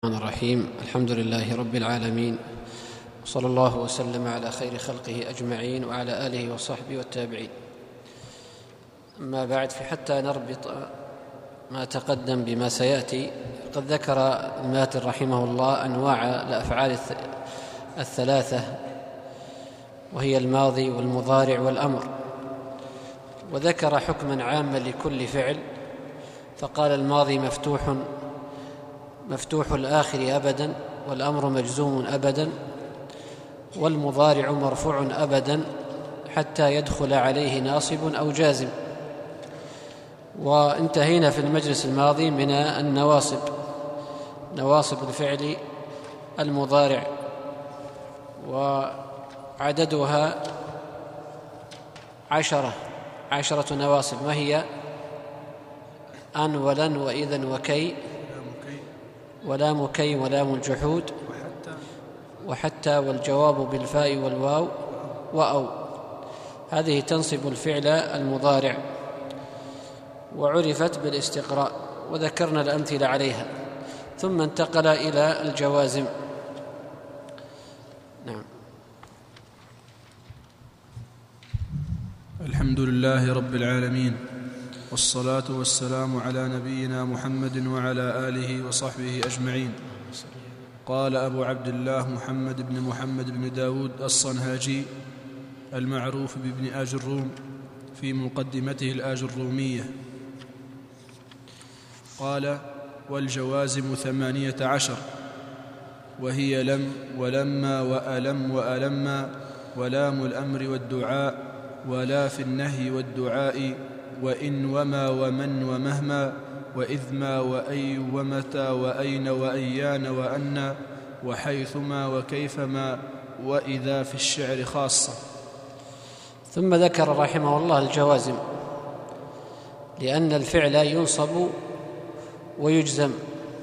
الرحمن الرحيم. الحمد لله رب العالمين، وصلى الله وسلم على خير خلقه أجمعين وعلى آله وصحبه والتابعين. أما بعد، حتى نربط ما تقدم بما سيأتي، قد ذكر الماتن رحمه الله أنواع الأفعال الثلاثة، وهي الماضي والمضارع والأمر، وذكر حكما عاما لكل فعل، فقال الماضي مفتوح الآخر أبدا، والأمر مجزوم أبدا، والمضارع مرفوع أبدا حتى يدخل عليه ناصب أو جازم. وانتهينا في المجلس الماضي من النواصب، نواصب الفعل المضارع، وعددها 10 نواصب. ما هي؟ أن ولن وإذن وكي ولام كي ولام الجحود وحتى والجواب بالفاء والواو وأو. هذه تنصب الفعل المضارع، وعرفت بالاستقراء، وذكرنا الأمثلة عليها، ثم انتقل إلى الجوازم. نعم. الحمد لله رب العالمين، والصلاة والسلام على نبينا محمد وعلى آله وصحبه أجمعين. قال أبو عبد الله محمد بن داود الصنهاجي المعروف بابن آجروم في مقدمته الآجرومية، قال: والجوازم 18، وهي لم ولما وألم وألما ولام الأمر والدعاء ولا في النهي والدعاء وإن وما ومن ومهما وإذ ما وأي ومتى وأين وأيان وأن وحيثما وكيفما وإذا في الشعر خاصة. ثم ذكر رحمه الله الجوازم، لأن الفعل ينصب ويجزم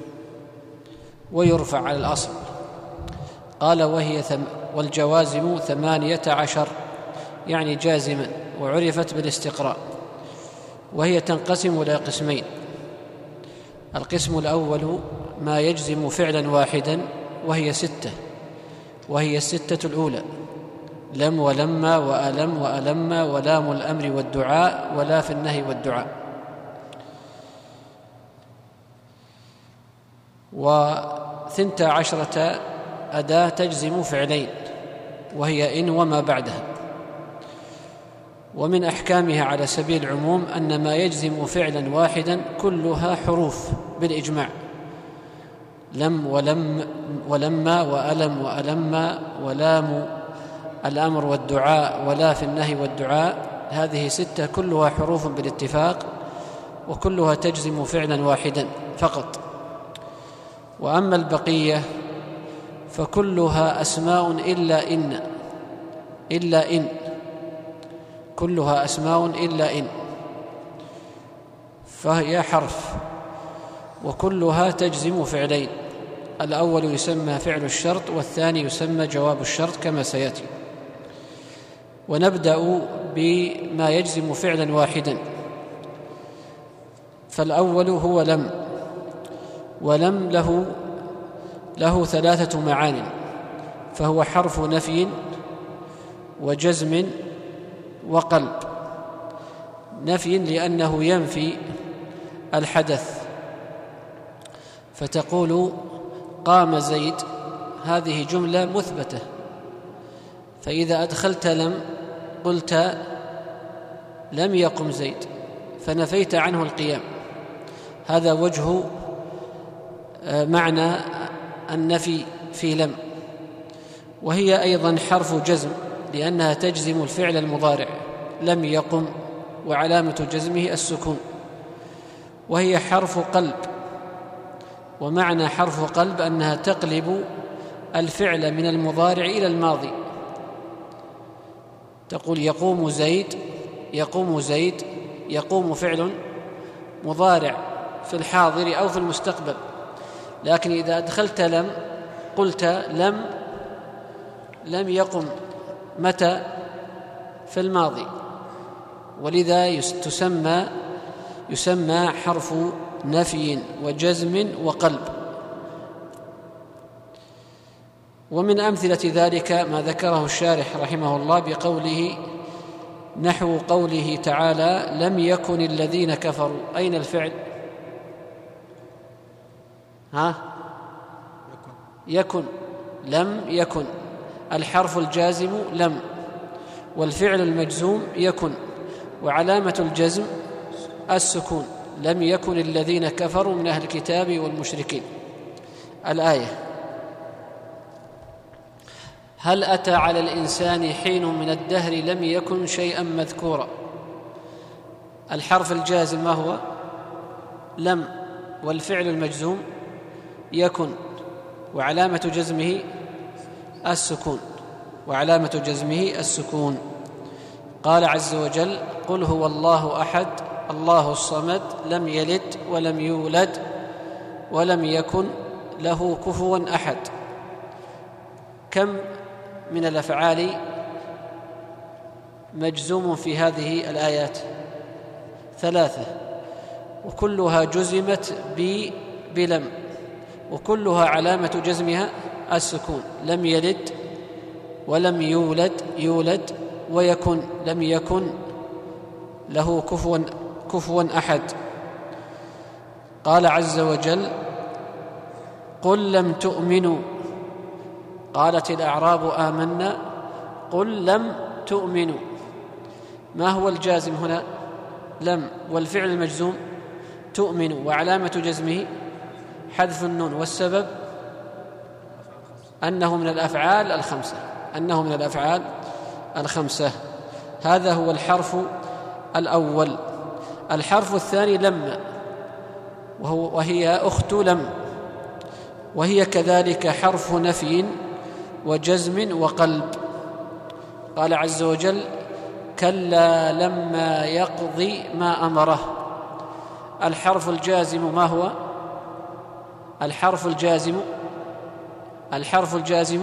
ويرفع على الأصل. قال: والجوازم 18، يعني جازما، وعرفت بالاستقراء، وهي تنقسم إلى قسمين. القسم الأول ما يجزم فعلا واحدا، وهي 6، وهي 6 الأولى: لم ولما وألم وألما ولام الأمر والدعاء ولا في النهي والدعاء. 12 أداة تجزم فعلين، وهي إن وما بعدها. ومن أحكامها على سبيل العموم أن ما يجزم فعلا واحدا كلها حروف بالإجماع: لم ولما وألم وألما ولام الأمر والدعاء ولا في النهي والدعاء. هذه 6 كلها حروف بالاتفاق، وكلها تجزم فعلا واحدا فقط. وأما البقية فكلها أسماء إلا إن، كلها أسماء إلا إن، فهي حرف، وكلها تجزم فعلين: الأول يسمى فعل الشرط، والثاني يسمى جواب الشرط كما سيأتي. ونبدأ بما يجزم فعلا واحدا، فالأول هو لم. ولم له 3 معان، فهو حرف نفي وجزم وقلب. نفي لأنه ينفي الحدث، فتقول: قام زيد، هذه جملة مثبتة، فإذا أدخلت لم قلت لم يقم زيد، فنفيت عنه القيام. هذا وجه معنى النفي في لم. وهي أيضا حرف جزم، لأنها تجزم الفعل المضارع: لم يقم، وعلامة جزمه السكون. وهي حرف قلب، ومعنى حرف قلب أنها تقلب الفعل من المضارع إلى الماضي. تقول: يقوم زيد، يقوم زيد، يقوم فعل مضارع في الحاضر أو في المستقبل. لكن إذا أدخلت لم قلت لم يقم متى؟ في الماضي. ولذا يسمى حرف نفي وجزم وقلب. ومن أمثلة ذلك ما ذكره الشارح رحمه الله بقوله نحو قوله تعالى لم يكن الذين كفروا. أين الفعل؟ يكن. لم يكن. الحرف الجازم لم، والفعل المجزوم يكن، وعلامة الجزم السكون. لم يكن الذين كفروا من أهل الكتاب والمشركين. الآية: هل أتى على الإنسان حين من الدهر لم يكن شيئا مذكورا. الحرف الجازم ما هو؟ لم، والفعل المجزوم يكن، وعلامة جزمه السكون. وعلامة جزمه السكون. قال عز وجل: قل هو الله أحد الله الصمد لم يلد ولم يولد ولم يكن له كفوا أحد. كم من الأفعال مجزوم في هذه الآيات؟ 3، وكلها جزمت بلم، وكلها علامة جزمها السكون. لم يلد ولم يولد يولد، ويكن لم يكن له كفوا أحد. قال عز وجل: قل لم تؤمنوا. قالت الأعراب آمنا قل لم تؤمنوا. ما هو الجازم هنا؟ لم، والفعل المجزوم تؤمنوا، وعلامة جزمه حذف النون، والسبب أنه من الأفعال الخمسة. هذا هو الحرف الأول. الحرف الثاني لم، وهي أخت لم، وهي كذلك حرف نفي وجزم وقلب. قال عز وجل: كلا لما يقضي ما أمره. الحرف الجازم ما هو؟ الحرف الجازم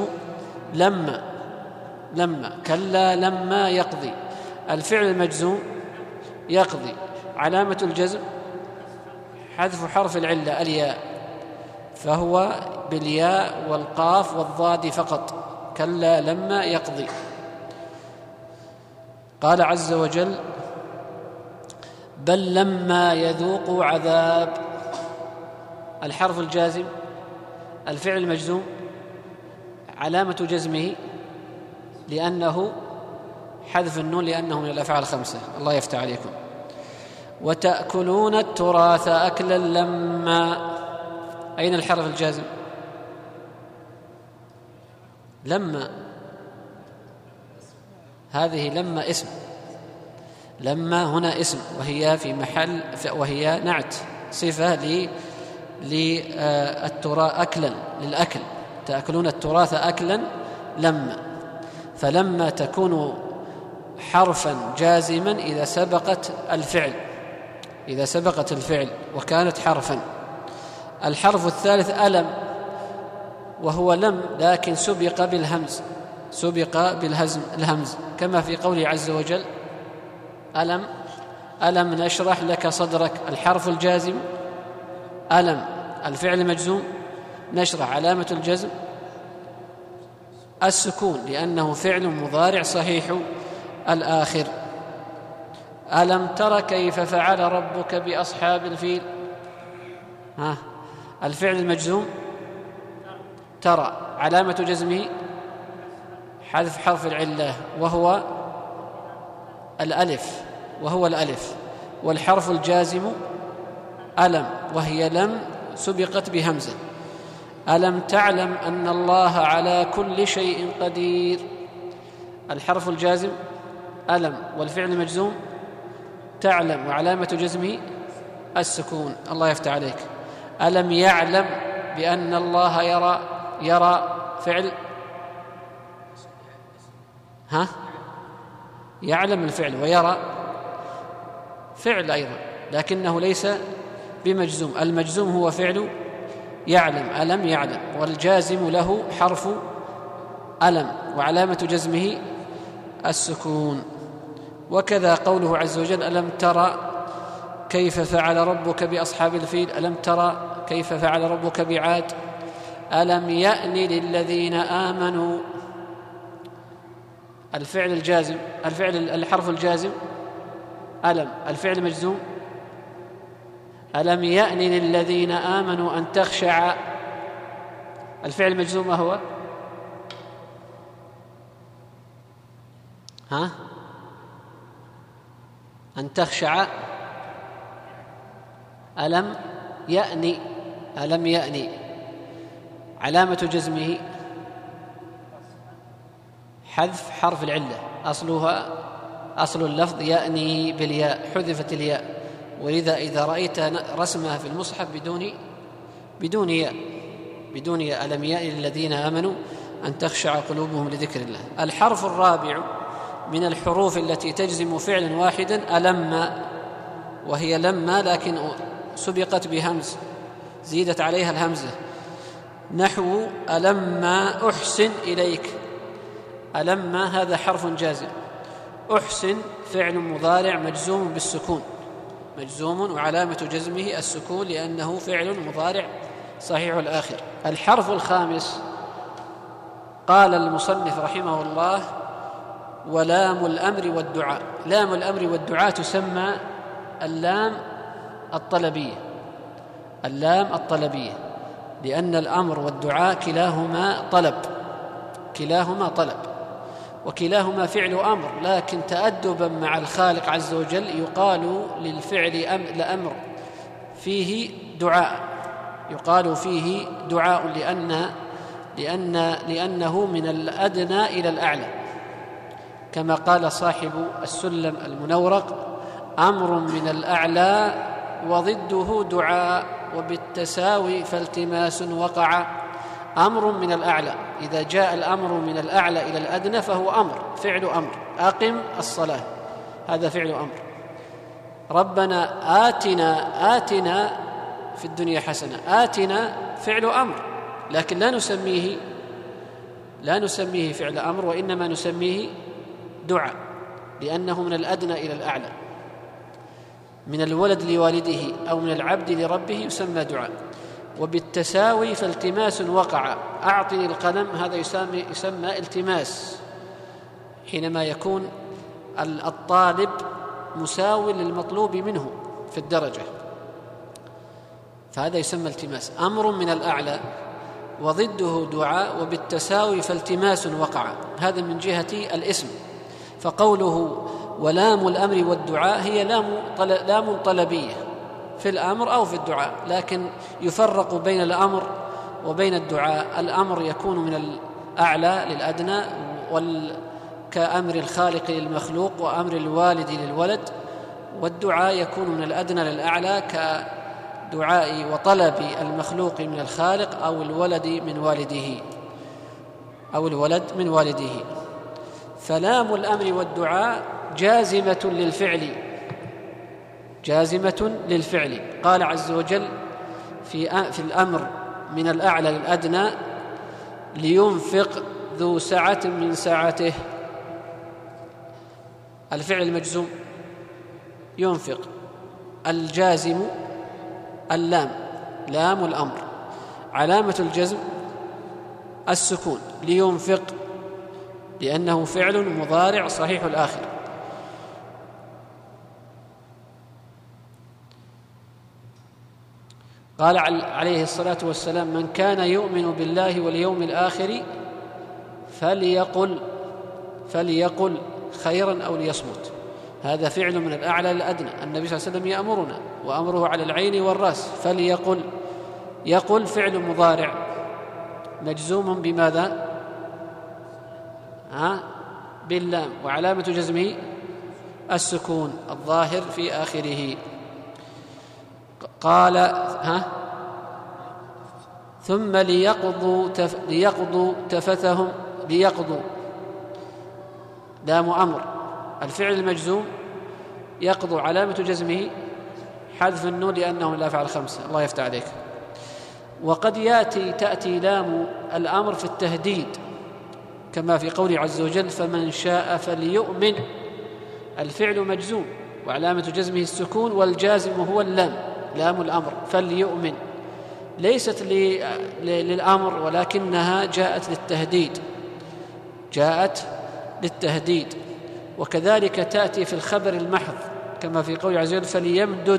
لما. كلا لما يقضي. الفعل المجزوم يقضي، علامة الجزم حذف حرف العلة الياء، فهو بالياء والقاف والضاد فقط. كلا لما يقضي. قال عز وجل: بل لما يذوقوا عذاب. الحرف الجازم الفعل المجزوم، علامة جزمه لأنه حذف النون، لأنه من الأفعال الخمسة. الله يفتح عليكم. وتأكلون التراث أكلا لما. أين الحرف الجازم؟ لما. هذه لما اسم. لما هنا اسم، وهي في محل، وهي نعت صفة للتراث أكلا، للأكل. تأكلون التراث أكلا لما. فلما تكون حرفا جازما إذا سبقت الفعل وكانت حرفا. الحرف الثالث ألم، وهو لم لكن سبق بالهمز، كما في قوله عز وجل: ألم نشرح لك صدرك. الحرف الجازم ألم، الفعل المجزوم نشرح، علامة الجزم السكون لأنه فعل مضارع صحيح الآخر. ألم تر كيف فعل ربك بأصحاب الفيل. الفعل المجزوم ترى، علامة جزمه حذف حرف العلة وهو الألف. والحرف الجازم ألم، وهي لم سبقت بهمزة. ألم تعلم أن الله على كل شيء قدير. الحرف الجازم ألم، والفعل المجزوم تعلم، وعلامة جزمه السكون. الله يفتح عليك. ألم يعلم بأن الله يرى فعل يعلم الفعل، ويرى فعل أيضا، لكنه ليس بمجزوم. المجزوم هو فعل يعلم، ألم يعلم، والجازم له حرف ألم، وعلامة جزمه السكون. وكذا قوله عز وجل: ألم ترى كيف فعل ربك بأصحاب الفيل. ألم ترى كيف فعل ربك بعاد. ألم يأن للذين آمنوا، الفعل الجازم، الحرف الجازم ألم، الفعل مجزوم ألم يأن للذين آمنوا أن تخشع، الفعل مجزوم ما هو؟ أن تخشع، ألم يأني، ألم يأني، علامة جزمه حذف حرف العلة، أصل اللفظ يأني بالياء، حذفت الياء، ولذا إذا رأيت رسمها في المصحف بدون ياء، ألم يأن للذين آمنوا أن تخشع قلوبهم لذكر الله. الحرف الرابع من الحروف التي تجزم فعلا واحدا ألم، وهي لما لكن سبقت بهمز، زيدت عليها الهمزة، نحو ألما أحسن إليك، ألما هذا حرف جازم، أحسن فعل مضارع مجزوم بالسكون، مجزوم وعلامة جزمه السكون لأنه فعل مضارع صحيح الآخر. الحرف الخامس قال المصنف رحمه الله: ولام الأمر والدعاء. لام الأمر والدعاء تسمى اللام الطلبية، اللام الطلبية، لأن الأمر والدعاء كلاهما طلب وكلاهما فعل أمر، لكن تأدبا مع الخالق عز وجل يقال للفعل لأمر فيه دعاء، يقال فيه دعاء لأنه من الأدنى إلى الأعلى، كما قال صاحب السلم المنورق: أمر من الأعلى وضده دعاء، وبالتساوي فالتماس وقع. أمر من الأعلى، إذا جاء الأمر من الأعلى إلى الأدنى فهو أمر، فعل أمر. أقم الصلاة، هذا فعل أمر. ربنا آتنا في الدنيا حسنة، آتنا فعل أمر، لكن لا نسميه فعل أمر، وإنما نسميه دعاء، لأنه من الأدنى إلى الأعلى، من الولد لوالده أو من العبد لربه يسمى دعاء. وبالتساوي فالتماس وقع، أعطني القلم، هذا يسمى التماس، حينما يكون الطالب مساو للمطلوب منه في الدرجة، فهذا يسمى التماس. أمر من الأعلى وضده دعاء، وبالتساوي فالتماس وقع، هذا من جهة الاسم. فقوله ولام الأمر والدعاء هي لام طلبية في الأمر أو في الدعاء، لكن يفرق بين الأمر وبين الدعاء. الأمر يكون من الأعلى للأدنى، كأمر الخالق للمخلوق وأمر الوالد للولد، والدعاء يكون من الأدنى للأعلى، كدعاء وطلب المخلوق من الخالق أو الولد من والده. فلام الأمر والدعاء جازمة للفعل. قال عز وجل في الأمر من الأعلى للأدنى: لينفق ذو سعة من سعته، الفعل المجزوم ينفق، الجازم اللام، لام الأمر، علامة الجزم السكون، لينفق لأنه فعل مضارع صحيح الآخر. قال عليه الصلاة والسلام: من كان يؤمن بالله واليوم الآخر فليقل خيرا أو ليصمت. هذا فعل من الأعلى للأدنى، النبي صلى الله عليه وسلم يأمرنا، وأمره على العين والرأس. يقل فعل مضارع مجزوم بماذا؟ باللام، وعلامة جزمه السكون الظاهر في آخره. قال ثم ليقضوا تفثهم، ليقضوا لام أمر، الفعل المجزوم يقضوا، علامة جزمه حذف النون لأنه من الأفعال الخمسة. الله يفتح عليك. وقد تأتي لام الأمر في التهديد، كما في قوله عز وجل: فمن شاء فليؤمن، الفعل مجزوم وعلامة جزمه السكون، والجازم هو اللام، لام الأمر، فليؤمن. ليست للأمر ولكنها جاءت للتهديد. وكذلك تأتي في الخبر المحض كما في قول عز وجل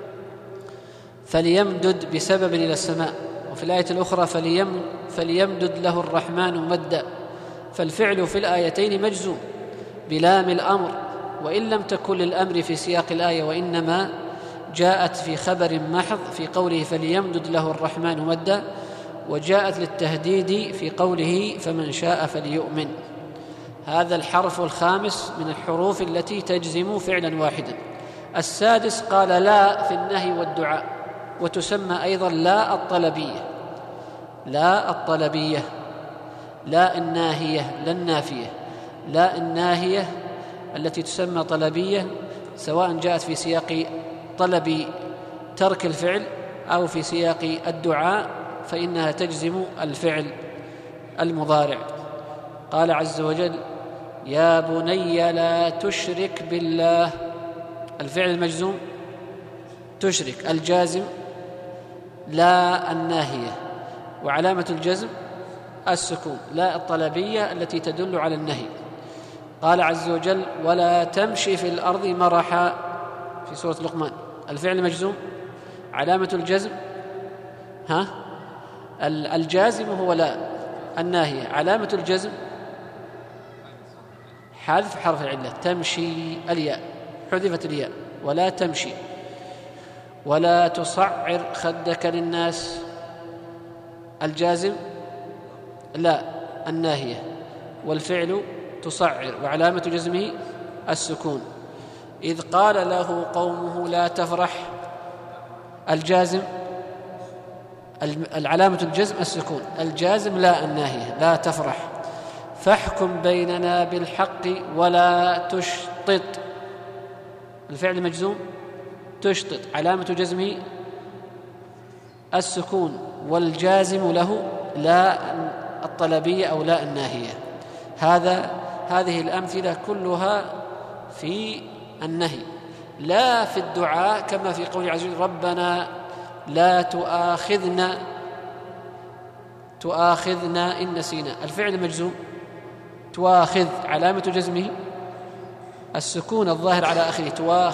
فليمدد بسبب إلى السماء، وفي الآية الأخرى فليمدد له الرحمن مدا. فالفعل في الآيتين مجزوم بلام الأمر، وإن لم تكن للأمر في سياق الآية، وإنما جاءت في خبر محض في قوله فليمدد له الرحمن مدا، وجاءت للتهديد في قوله فمن شاء فليؤمن. هذا الحرف الخامس من الحروف التي تجزم فعلا واحدا. السادس قال لا في النهي والدعاء، وتسمى أيضا لا الطلبية، لا الناهية، لا النافية، لا الناهية التي تسمى طلبية، سواء جاءت في سياق طلب ترك الفعل أو في سياق الدعاء، فإنها تجزم الفعل المضارع. قال عز وجل يا بني لا تشرك بالله، الفعل المجزوم تشرك، الجازم لا الناهية، وعلامة الجزم السكون، لا الطلبية التي تدل على النهي. قال عز وجل ولا تمشي في الأرض مرحا في سورة لقمان، الفعل مجزوم، علامة الجزم الجازم هو لا الناهية، علامة الجزم حذف حرف العلة، تمشي الياء، حذفت الياء، ولا تمشي. ولا تصعر خدك للناس، الجازم لا الناهية، والفعل تصعر، وعلامة جزمه السكون. إذ قال له قومه لا تفرح، الجازم العلامة الجزم السكون، الجازم لا الناهية، لا تفرح. فاحكم بيننا بالحق ولا تشطط، الفعل مجزوم تشطط، علامة جزمه السكون، والجازم له لا الطلبية أو لا الناهية. هذه الأمثلة كلها في النهي، لا في الدعاء كما في قول عز وجل ربنا لا تؤاخذنا إن نسينا، الفعل مجزوم تؤاخذ، علامة جزمه السكون الظاهر على آخره،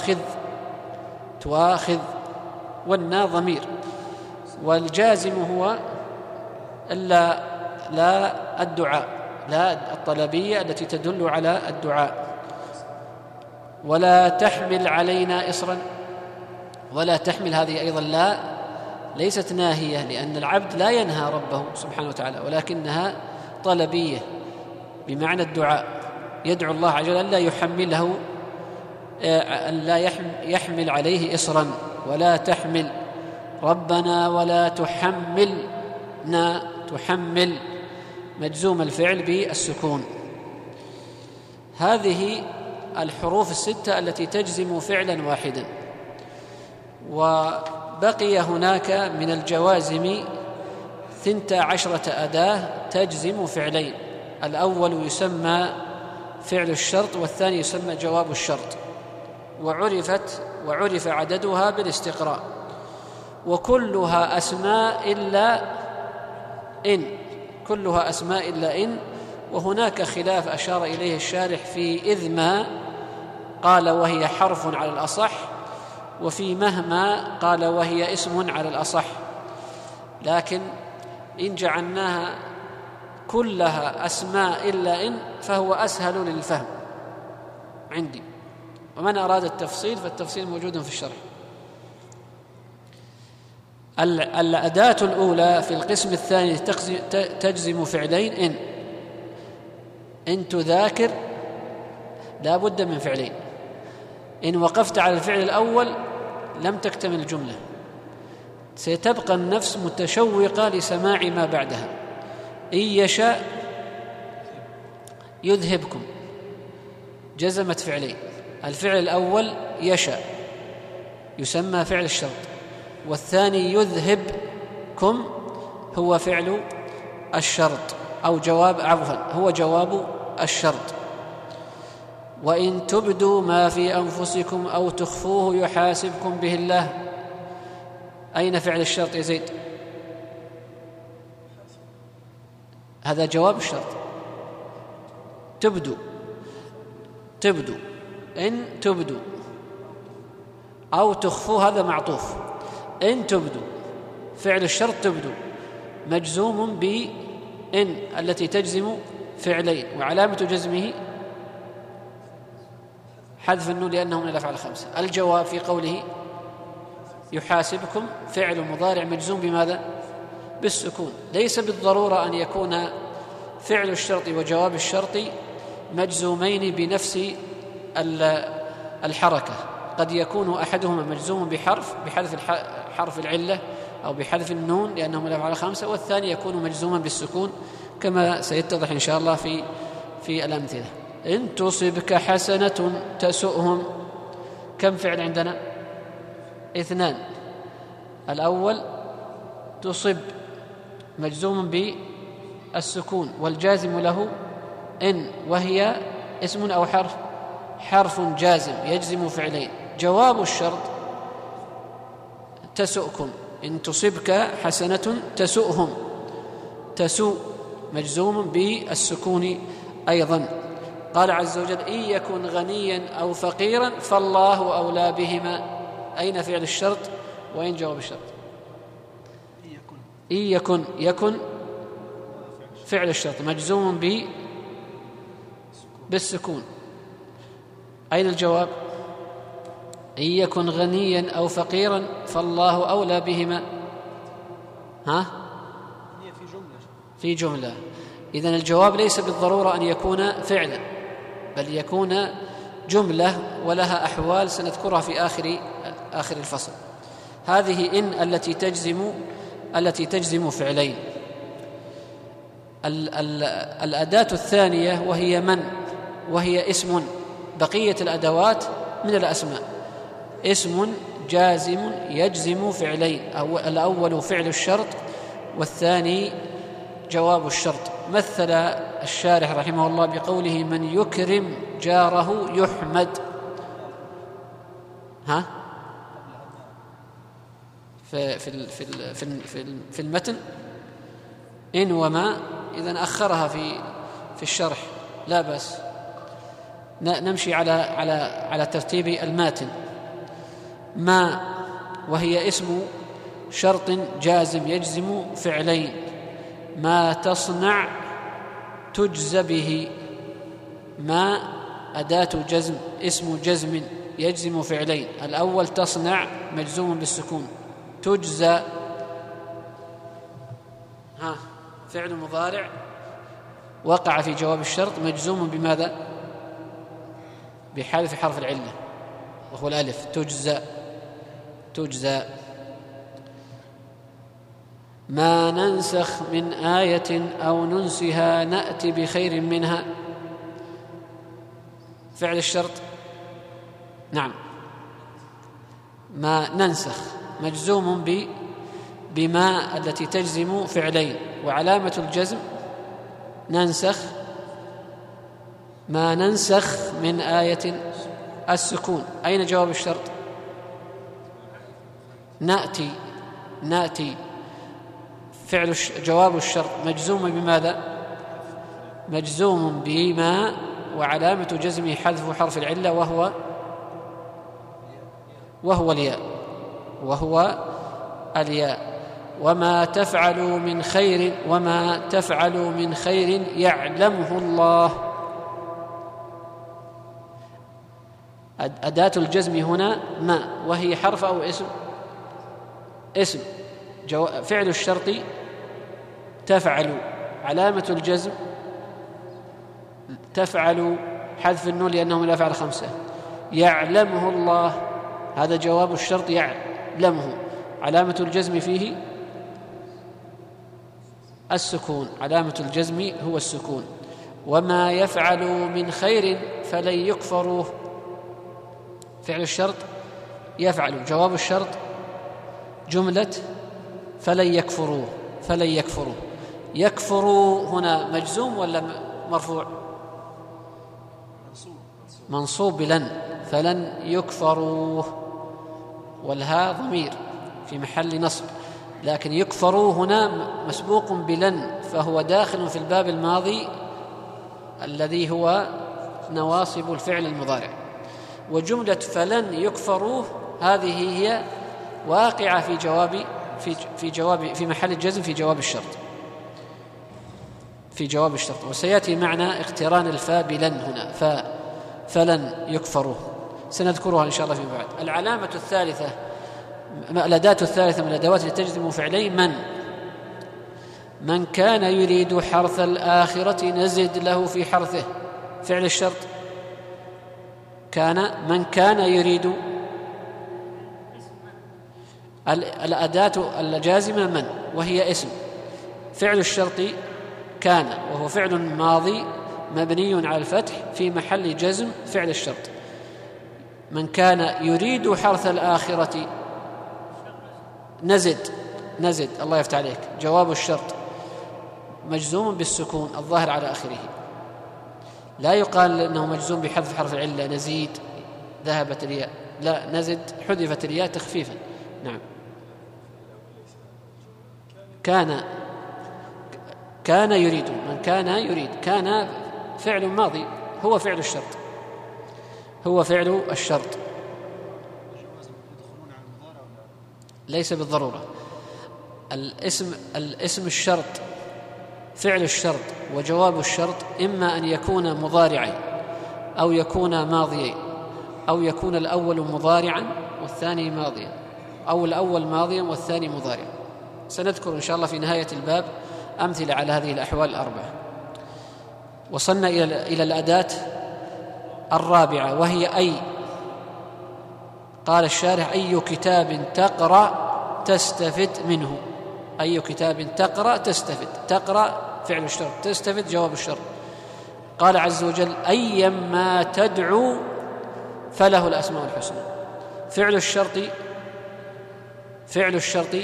تؤاخذ، والنا ضمير، والجازم هو لا الدعاء، لا الطلبية التي تدل على الدعاء. ولا تحمل علينا إصرا، ولا تحمل هذه أيضا لا ليست ناهية، لأن العبد لا ينهى ربه سبحانه وتعالى، ولكنها طلبية بمعنى الدعاء، يدعو الله عز وجل ألا يحمله، ألا يحمل عليه إصرا. ولا تحمل ربنا ولا تحمل مجزوم الفعل بالسكون. هذه الحروف الستة التي تجزم فعلا واحدا. وبقي هناك من الجوازم 12 أداة تجزم فعلين، الأول يسمى فعل الشرط، والثاني يسمى جواب الشرط، وعرف عددها بالاستقراء، وكلها أسماء إلا إن، وهناك خلاف أشار إليه الشارح في إذ ما، قال وهي حرف على الأصح، وفي مهما قال وهي اسم على الأصح. لكن إن جعلناها كلها أسماء إلا إن فهو أسهل للفهم عندي، ومن أراد التفصيل فالتفصيل موجود في الشرح. الأداة الأولى في القسم الثاني تجزم فعلين، إن تذاكر لا بد من فعلين، إن وقفت على الفعل الأول لم تكتمل الجملة، ستبقى النفس متشوقة لسماع ما بعدها. إن يشاء يذهبكم، جزمت فعلين، الفعل الأول يشاء يسمى فعل الشرط، والثاني يذهبكم هو فعل الشرط أو هو جواب الشرط. وإن تبدوا ما في أنفسكم أو تخفوه يحاسبكم به الله، أين فعل الشرط يا زيد؟ هذا جواب الشرط. تبدو إن تبدو أو تخفوا، هذا معطوف. إن تبدو فعل الشرط تبدو مجزوم بإن التي تجزم فعلين، وعلامة جزمه حذف النون لأنه من الأفعال الخمسة. الجواب في قوله يحاسبكم فعل مضارع مجزوم بماذا؟ بالسكون. ليس بالضرورة أن يكون فعل الشرط وجواب الشرط مجزومين بنفس الحركة، قد يكون أحدهما مجزوم بحذف حرف العلة أو بحذف النون لأنه من الأفعال الخمسة، والثاني يكون مجزوما بالسكون كما سيتضح إن شاء الله في الأمثلة. إن تصبك حسنة تسؤهم، كم فعل عندنا؟ 2. الأول تصب مجزوم بالسكون والجازم له إن، وهي اسم أو حرف جازم يجزم فعلين. جواب الشرط تسؤكم، إن تصبك حسنة تسؤهم، تسوء مجزوم بالسكون أيضا. قال عز وجل إن يكن غنيا أو فقيرا فالله أولى بهما. أين فعل الشرط وأين جواب الشرط؟ إن يكن فعل الشرط مجزوم بالسكون. أين الجواب؟ إن يكن غنيا أو فقيرا فالله أولى بهما. في جملة. إذن الجواب ليس بالضرورة أن يكون فعلا، بل يكون جملة ولها أحوال سنذكرها في آخر الفصل. هذه إن التي تجزم فعلين. الأداة الثانية وهي من، وهي اسم. بقية الأدوات من الأسماء. اسم جازم يجزم فعلين، الأول فعل الشرط والثاني جواب الشرط. مثل الشارح رحمه الله بقوله من يكرم جاره يحمد. في المتن إن وما، إذن أخرها في الشرح لا بأس. نمشي على ترتيب الماتن. ما وهي اسم شرط جازم يجزم فعلين. ما تصنع تجزى به. ما أداة جزم اسم جزم يجزم فعلين. الأول تصنع مجزوم بالسكون، تجزى فعل مضارع وقع في جواب الشرط مجزوم بماذا؟ بحذف حرف العلة وهو الألف. تجزى. ما ننسخ من آية أو ننسها نأتي بخير منها. فعل الشرط نعم. ما ننسخ مجزوم بما التي تجزم فعلين، وعلامة الجزم ننسخ. ما ننسخ من آية السكون. أين جواب الشرط؟ نأتي. جواب الشرط مجزوم بماذا؟ مجزوم بما، وعلامة جزمه حذف حرف العلة وهو الياء. وما تفعلوا من خير يعلمه الله. أداة الجزم هنا ما، وهي حرف أو اسم. فعل الشرط تفعل، علامة الجزم تفعل حذف النون لأنه من الأفعال الخمسة. يعلمه الله، هذا جواب الشرط يعلمه، علامة الجزم فيه السكون، علامة الجزم هو السكون. وما يفعلوا من خير فلن يكفروه. فعل الشرط يفعل، جواب الشرط جملة فلن يكفروه. يكفروا هنا مجزوم ولا مرفوع؟ منصوب بلن، فلن يكفروه، والها ضمير في محل نصب. لكن يكفروا هنا مسبوق بلن، فهو داخل في الباب الماضي الذي هو نواصب الفعل المضارع. وجملة فلن يكفروه هذه هي واقعة في محل الجزم في جواب الشرط، وسيأتي معنى اقتران الفاء بلن هنا، فلن يكفروه سنذكرها إن شاء الله فيما بعد. العلامة الثالثة، الأداة الثالثة من الأدوات التي تجزم فعلين: من كان يريد حرث الآخرة نزد له في حرثه. فعل الشرط كان، من كان يريد، الأداة الجازمة من، وهي اسم. فعل الشرط كان، وهو فعل ماضي مبني على الفتح في محل جزم فعل الشرط. من كان يريد حرث الآخرة نزد الله يفتح عليك، جواب الشرط مجزوم بالسكون الظاهر على آخره، لا يقال أنه مجزوم بحذف حرف العلة نزيد ذهبت الياء، لا، نزد حذفت الياء تخفيفا. نعم. كان يريد، من كان يريد، كان فعل ماضي هو فعل الشرط ليس بالضرورة. الاسم الشرط، فعل الشرط وجواب الشرط إما أن يكون مضارعين أو يكون ماضيين، أو يكون الأول مضارعا والثاني ماضيا، أو الأول ماضيا والثاني مضارعا. سنذكر إن شاء الله في نهاية الباب أمثلة على هذه الأحوال الأربعة. وصلنا إلى الأداة الرابعة وهي أي. قال الشارح: أي كتاب تقرأ تستفد منه. أي كتاب تقرأ تستفد، تقرأ فعل الشرط، تستفد جواب الشرط. قال عز وجل: أيما تدعو فله الأسماء الحسنى. فعل الشرط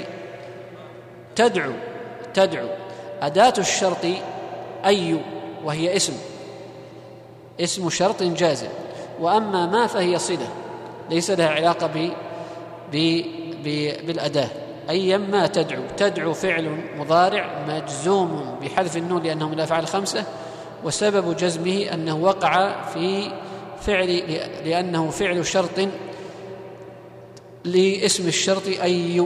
تدعو. أداة الشرط أي، وهي اسم شرط جازم. وأما ما فهي صلة ليس لها علاقة بالأداة. أيما تدعو فعل مضارع مجزوم بحذف النون لأنه من الأفعال الخمسة، وسبب جزمه أنه وقع في لأنه فعل شرط لاسم الشرط أي.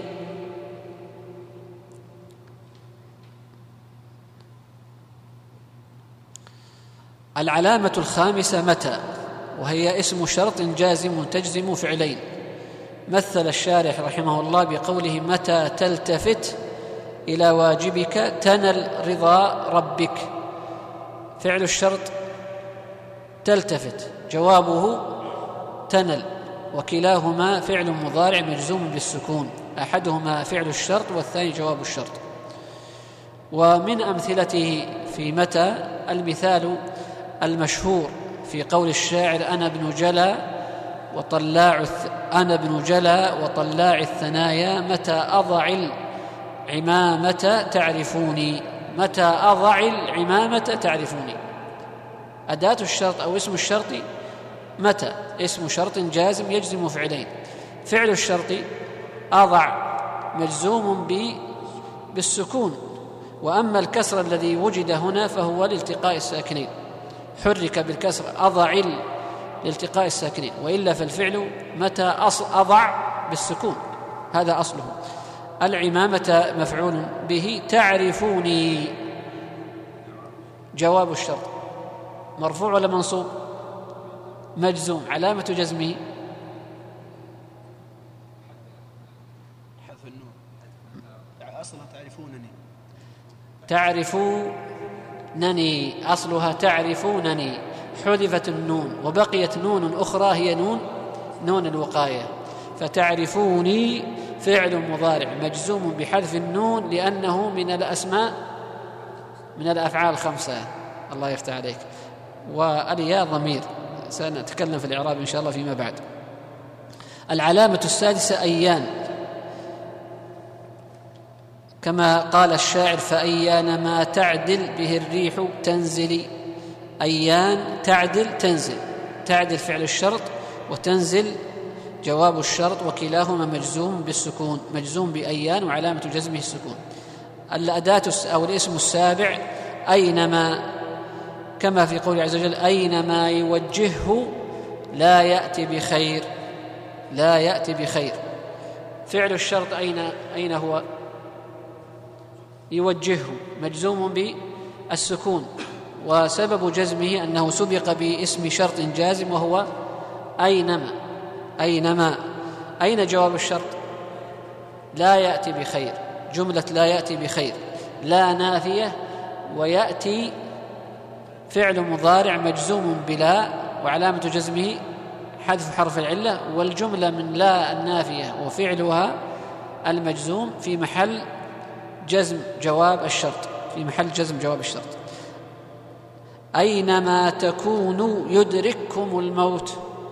العلامة الخامسة متى، وهي اسم شرط جازم تجزم فعلين. مثل الشارح رحمه الله بقوله: متى تلتفت إلى واجبك تنل رضا ربك. فعل الشرط تلتفت، جوابه تنل، وكلاهما فعل مضارع مجزوم بالسكون، أحدهما فعل الشرط والثاني جواب الشرط. ومن أمثلته في متى المثال المشهور في قول الشاعر: أنا ابن جلا وطلاع الثنايا متى أضع العمامة تعرفوني. متى أضع العمامة تعرفوني. أداة الشرط أو اسم الشرط متى، اسم شرط جازم يجزم فعلين. فعل الشرط أضع مجزوم بالسكون، وأما الكسر الذي وجد هنا فهو لالتقاء الساكنين، حرك بالكسر أضع لالتقاء الساكنين، وإلا فالفعل متى أضع بالسكون، هذا أصله. العمامة مفعول به، تعرفوني جواب الشرط مرفوع ولا منصوب؟ مجزوم. علامة جزمه حذف النون، أصلها تعرفونني، أصلها تعرفونني، حذفت النون وبقيت نون أخرى هي نون الوقاية. فتعرفوني فعل مضارع مجزوم بحذف النون لأنه من الأسماء من الأفعال الخمسة. الله يفتح عليك. والياء ضمير، سنتكلم في الإعراب إن شاء الله فيما بعد. العلامة السادسة أيان، كما قال الشاعر: فأيان ما تعدل به الريح تنزلي. أيان تعدل تنزل، تعدل فعل الشرط، وتنزل جواب الشرط وكلاهما مجزوم بالسكون، مجزوم بأيان وعلامة جزمه السكون. الأداة أو الاسم السابع أينما، كما في قوله عز وجل أينما يوجهه لا يأتي بخير، لا يأتي بخير. فعل الشرط أين هو؟ يوجهه، مجزوم بالسكون، وسبب جزمه أنه سبق باسم شرط جازم وهو أينما. أينما، أين جواب الشرط؟ لا يأتي بخير، جملة لا يأتي بخير، لا نافية، ويأتي فعل مضارع مجزوم بلا وعلامة جزمه حذف حرف العلة، والجملة من لا النافية وفعلها المجزوم في محل جزم جواب الشرط، في محل جزم جواب الشرط. أينما تكونوا يدرككم الموت،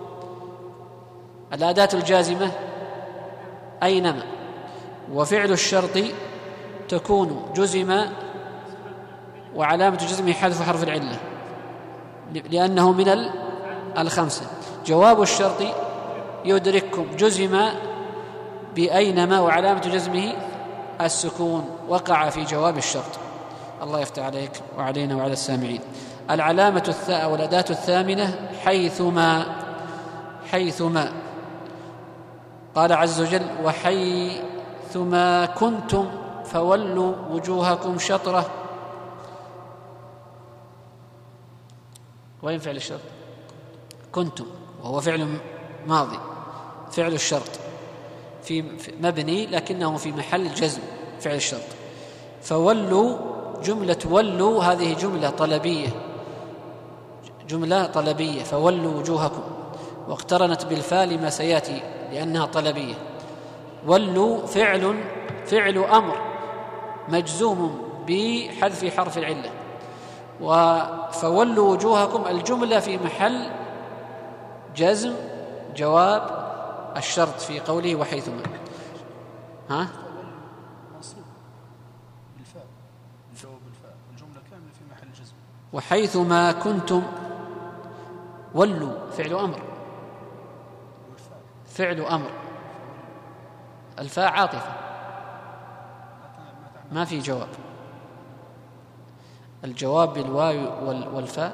الأداة الجازمة أينما، وفعل الشرط تكون جزم وعلامة جزمه حذف حرف العلة لأنه من الخمسة. جواب الشرط يدرككم جزم بأينما وعلامة جزمه السكون، وقع في جواب الشرط. الله يفتح عليك وعلينا وعلى السامعين. العلامة والأداة الثامنة حيثما. حيثما قال عز وجل وحيثما كنتم فولوا وجوهكم شطرة. وين فعل الشرط؟ كنتم، وهو فعل ماضي، فعل الشرط في مبني لكنه في محل جزم فعل الشرط. فولوا، جملة ولوا هذه جملة طلبية، جملة طلبية، فولوا وجوهكم، واقترنت بالفاء لما سيأتي لأنها طلبية. ولوا فعل أمر مجزوم بحذف حرف العلة، فولوا وجوهكم الجملة في محل جزم جواب الشرط في قوله وحيثما. ها؟ بالفاء، الجواب بالفاء، الجملة كاملة في محل جزم. وحيثما كنتم، ولوا فعل أمر، فعل أمر، الفاء عاطفة، ما في جواب. الجواب بالواو والفاء،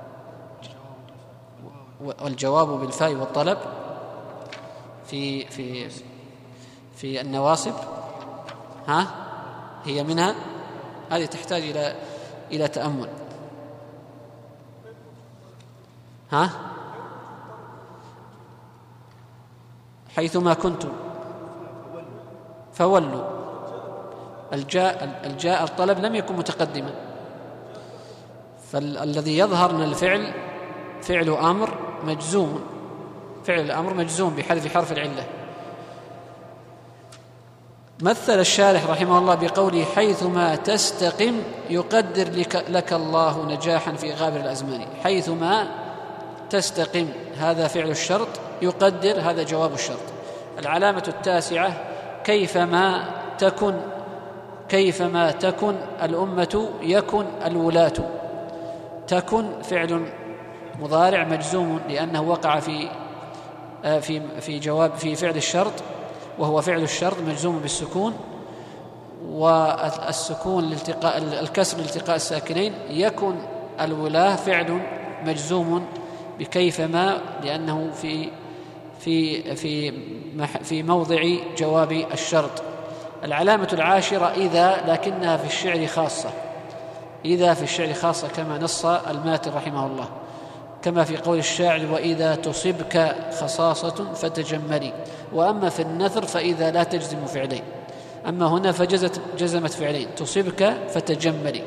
والجواب بالفاء والطلب في في في النواصب. ها؟ هي منها، هذه تحتاج إلى تأمل. ها؟ حيثما كنتم فولوا، الجاء الطلب لم يكن متقدما، فالذي يظهر من الفعل فعل أمر مجزوم، فعل الأمر مجزوم بحذف حرف العلة. مثل الشارح رحمه الله بقوله حيثما تستقم يقدر لك الله نجاحا في غابر الأزمان. حيثما تستقم هذا فعل الشرط، يقدر هذا جواب الشرط. العلامة التاسعة كيفما تكن الأمة يكن الولاة. تكن فعل مضارع مجزوم لأنه وقع في فعل الشرط، وهو فعل الشرط مجزوم بالسكون، والسكون الكسر لالتقاء الساكنين. يكن الولاة فعل مجزوم بكيفما لأنه في موضع جواب الشرط. العلامة العاشرة إذا، لكنها في الشعر خاصة، إذا في الشعر خاصة كما نص الماتن رحمه الله، كما في قول الشاعر وإذا تصبك خصاصة فتجملي. وأما في النثر فإذا لا تجزم فعلين، أما هنا فجزمت فعلين، تصبك فتجملي.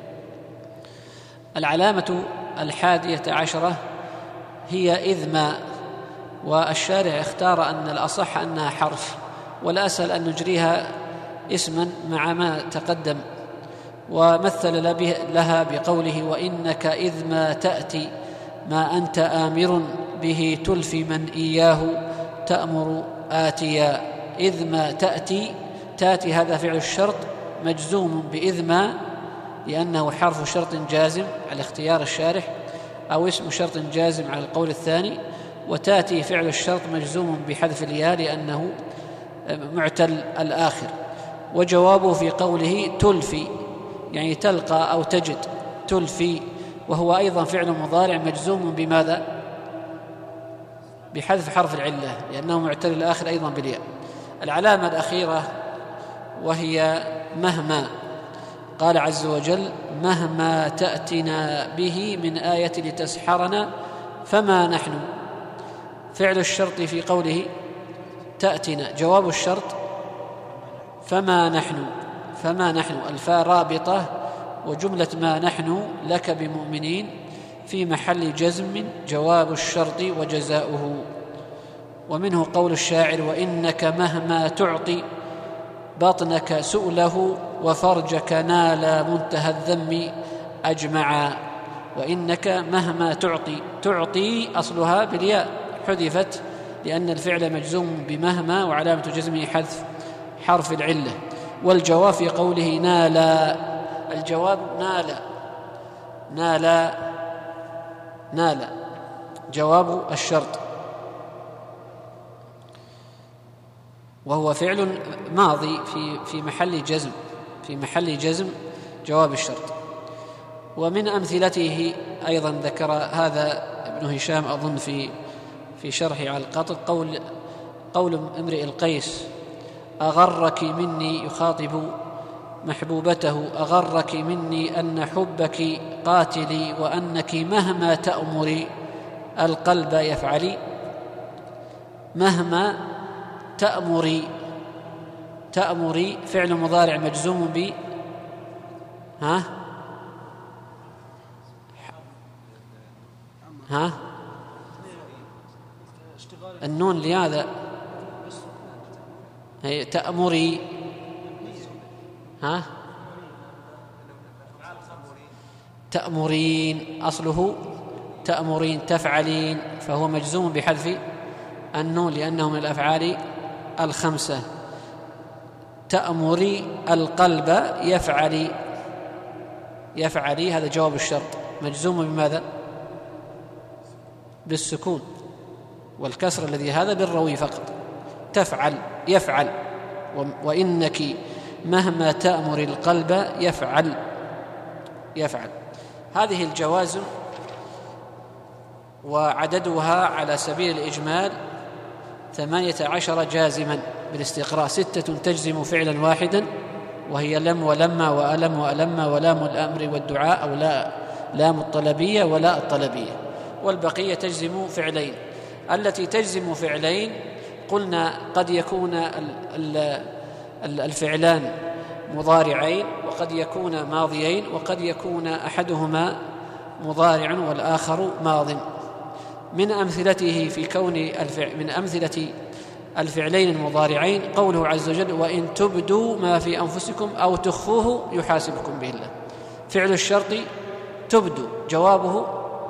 العلامة 11 هي إذ ما، والشارع اختار أن الأصح أنها حرف، والأسهل أن نجريها اسما مع ما تقدم. ومثل لها بقوله وإنك إذ ما تأتي ما أنت آمر به تلفي من إياه تأمر آتيا. إذ ما تأتي هذا فعل الشرط مجزوم بإذ ما لأنه حرف شرط جازم على اختيار الشارح، أو اسم شرط جازم على القول الثاني، وتأتي فعل الشرط مجزوم بحذف الياء لأنه معتل الآخر. وجوابه في قوله تلفي يعني تلقى أو تجد، تلفي، وهو أيضا فعل مضارع مجزوم بماذا؟ بحذف حرف العلة لأنه معتل الآخر أيضا بالياء. العلامة الأخيرة وهي مهما، قال عز وجل مهما تأتنا به من آية لتسحرنا فما نحن. فعل الشرط في قوله تأتنا، جواب الشرط فما نحن. فما نحن الفاء رابطة، وجملة ما نحن لك بمؤمنين في محل جزم جواب الشرط وجزاؤه. ومنه قول الشاعر وإنك مهما تعطي بطنك سؤله وفرجك نال منتهى الذم أجمعا. وإنك مهما تعطي أصلها بالياء حذفت لأن الفعل مجزوم بمهما وعلامة جزمه حذف حرف العلة. والجواب في قوله نال، الجواب نال جواب الشرط، وهو فعل ماضي في محل جزم جواب الشرط. ومن أمثلته أيضا ذكر هذا ابن هشام أظن في شرحه على القطط قول امرئ القيس أغرك مني، يخاطب محبوبته أغرك مني أن حبك قاتلي وأنك مهما تأمري القلب يفعلي. مهما تأمري فعل مضارع مجزوم ب النون لهذا هي تأمري تأمرين أصله تأمرين تفعلين، فهو مجزوم بحذف النون لأنه من الأفعال الخمسة. تأمري القلب يفعلي هذا جواب الشرط مجزوم بماذا؟ بالسكون، والكسر الذي هذا بالروي فقط. يفعل وإنك مهما تأمر القلب يفعل. هذه الجوازم وعددها على سبيل الإجمال 18 جازما بالاستقراء، 6 تجزم فعلا واحدا وهي لم ولما وألم وألم ولام الأمر والدعاء أو لام الطلبية ولا الطلبية، والبقية تجزم فعلين. التي تجزم فعلين قلنا قد يكون الفعلان مضارعين وقد يكون ماضيين وقد يكون أحدهما مضارع والآخر ماض. من أمثلته في كون من أمثلة الفعلين المضارعين قوله عز وجل وإن تبدوا ما في أنفسكم أو تخفوه يحاسبكم به الله. فعل الشرط تبدوا جوابه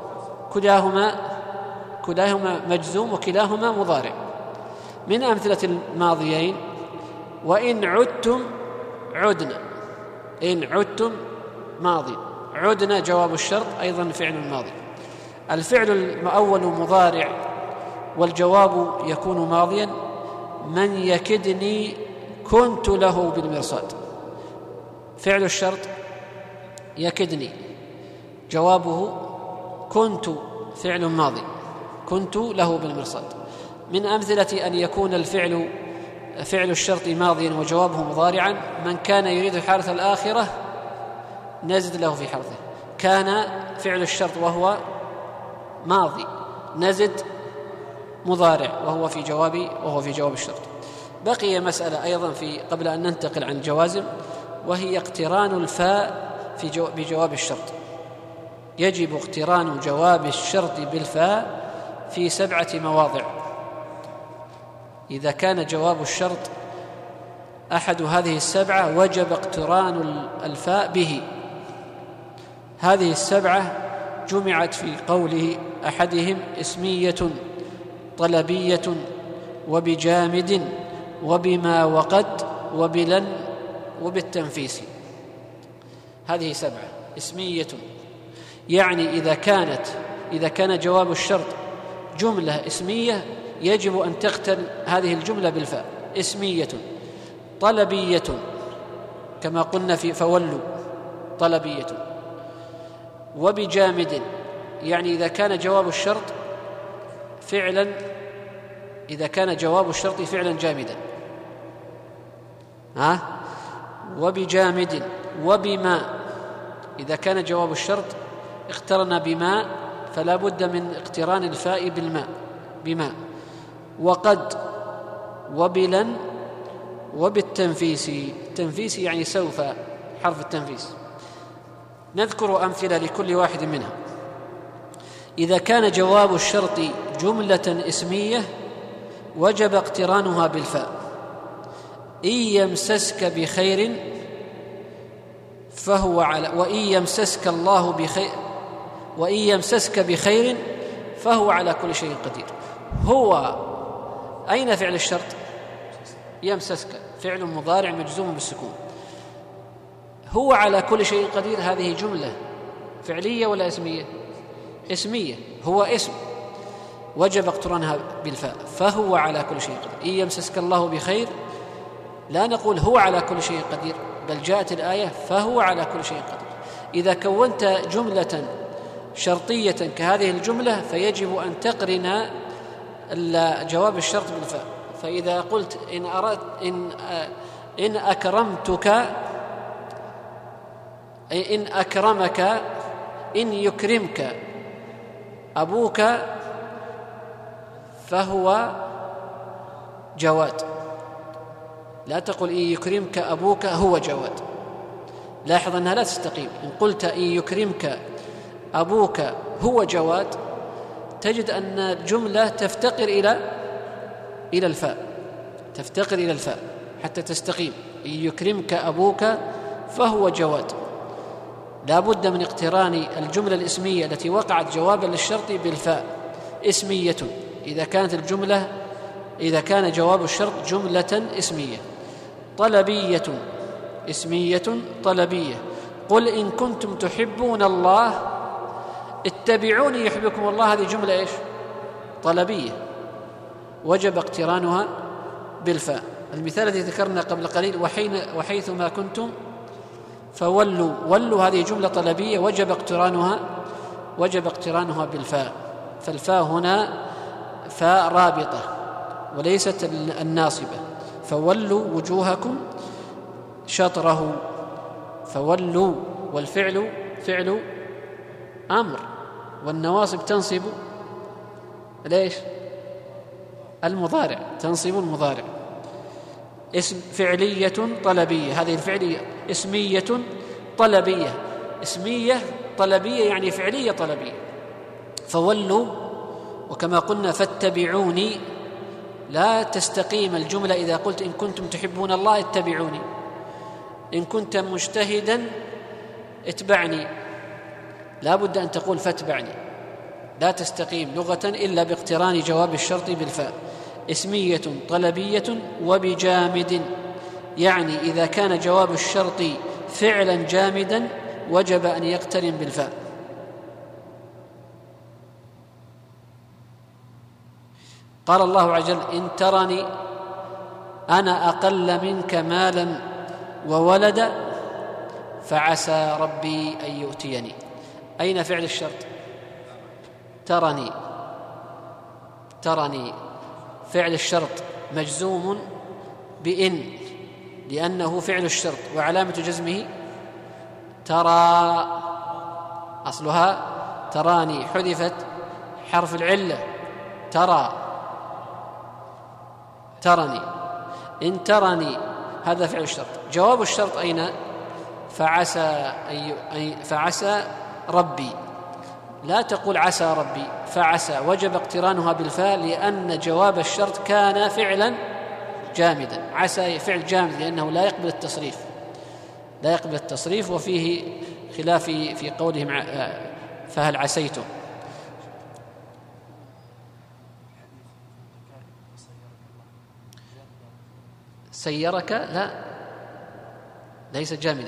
كلاهما مجزوم وكلاهما مضارع. من أمثلة الماضيين وإن عدتم عدنا، إن عدتم ماضي، عدنا جواب الشرط أيضا فعل ماضي. الفعل الأول مضارع والجواب يكون ماضيا من يكدني كنت له بالمرصاد. فعل الشرط يكدني جوابه كنت فعل ماضي كنت له بالمرصاد. من أمثلة أن يكون فعل الشرط ماضيا وجوابه مضارعا من كان يريد الحارث الآخرة نزد له في حرثه. كان فعل الشرط وهو ماضي، نزد مضارع وهو في جواب الشرط. بقي مسألة أيضا قبل أن ننتقل عن الجوازم، وهي اقتران الفاء بجواب الشرط. يجب اقتران جواب الشرط بالفاء في 7 مواضع. إذا كان جواب الشرط أحد هذه 7 وجب اقتران الفاء به. هذه 7 جمعت في قوله أحدهم اسمية طلبية وبجامد وبما وقد وبلن وبالتنفيس. هذه 7 اسمية، يعني إذا كان جواب الشرط جملة اسمية يجب أن تقترن هذه الجملة بالفاء. اسمية طلبية كما قلنا في فولوا طلبية. وبجامد يعني إذا كان جواب الشرط فعلا جامدا. وبجامد. وبما إذا كان جواب الشرط اقترن بما فلا بد من اقتران الفاء بالماء بما. وقد وبلن وبالتنفيس. التنفيس يعني سوف، حرف التنفيس. نذكر أمثلة لكل واحد منها. إذا كان جواب الشرط جملة اسمية وجب اقترانها بالفاء. إن يمسسك بخير فهو على وإن يمسسك بخير فهو على كل شيء قدير. هو أين فعل الشرط؟ يمسسك فعل مضارع مجزوم بالسكون. هو على كل شيء قدير هذه جملة فعلية ولا اسمية؟ اسمية. هو اسم وجب اقترانها بالفاء. فهو على كل شيء قدير. إن يمسسك الله بخير لا نقول هو على كل شيء قدير، بل جاءت الآية فهو على كل شيء قدير. إذا كونت جملة شرطية كهذه الجملة فيجب أن تقرن جواب الشرط بالفاء. فإذا قلت إن أكرمتك، إن أكرمك، إن يكرمك أبوك فهو جواد. لا تقل إن يكرمك أبوك هو جواد. لاحظ أنها لا تستقيم. إن قلت إن يكرمك أبوك هو جواد تجد أن الجملة تفتقر إلى الفاء حتى تستقيم. إن يكرمك أبوك فهو جواد. لا بد من اقتران الجملة الاسمية التي وقعت جوابا للشرط بالفاء. اسمية إذا كان جواب الشرط جملة اسمية. طلبية اسمية طلبية. قل إن كنتم تحبون الله اتبعوني يحبكم الله. هذه جملة إيش؟ طلبية وجب اقترانها بالفاء. المثال الذي ذكرنا قبل قليل وحيثما كنتم فولوا هذه جملة طلبية وجب اقترانها بالفاء. فالفاء هنا فاء رابطة وليست الناصبة. فولوا وجوهكم شطره. فولوا والفعل فعل أمر والنواصب تنصب ليش؟ المضارع، تنصب المضارع. اسم فعلية طلبية. هذه الفعلية اسمية طلبية. اسمية طلبية يعني فعلية طلبية. فولوا وكما قلنا فاتبعوني. لا تستقيم الجملة إذا قلت إن كنتم تحبون الله اتبعوني. إن كنت مجتهدا اتبعني. لا بد أن تقول فاتبعني. لا تستقيم لغة إلا باقتران جواب الشرط بالفاء. اسمية طلبية. وبجامد يعني إذا كان جواب الشرط فعلا جامدا وجب أن يقترن بالفاء. قال الله عز وجل إن ترني أنا أقل منك مالا وولدا فعسى ربي أن يؤتيني. أين فعل الشرط؟ ترني فعل الشرط مجزوم بإن لأنه فعل الشرط وعلامة جزمه ترى. أصلها تراني حذفت حرف العلة ترني. إن ترني هذا فعل الشرط. جواب الشرط أين؟ فعسى ربي. لا تقول عسى ربي فعسى. وجب اقترانها بالفاء لأن جواب الشرط كان فعلا جامدا. عسى فعل جامد لأنه لا يقبل التصريف وفيه خلاف في قولهم فهل عسيتم. سيرك لا ليس جامدا.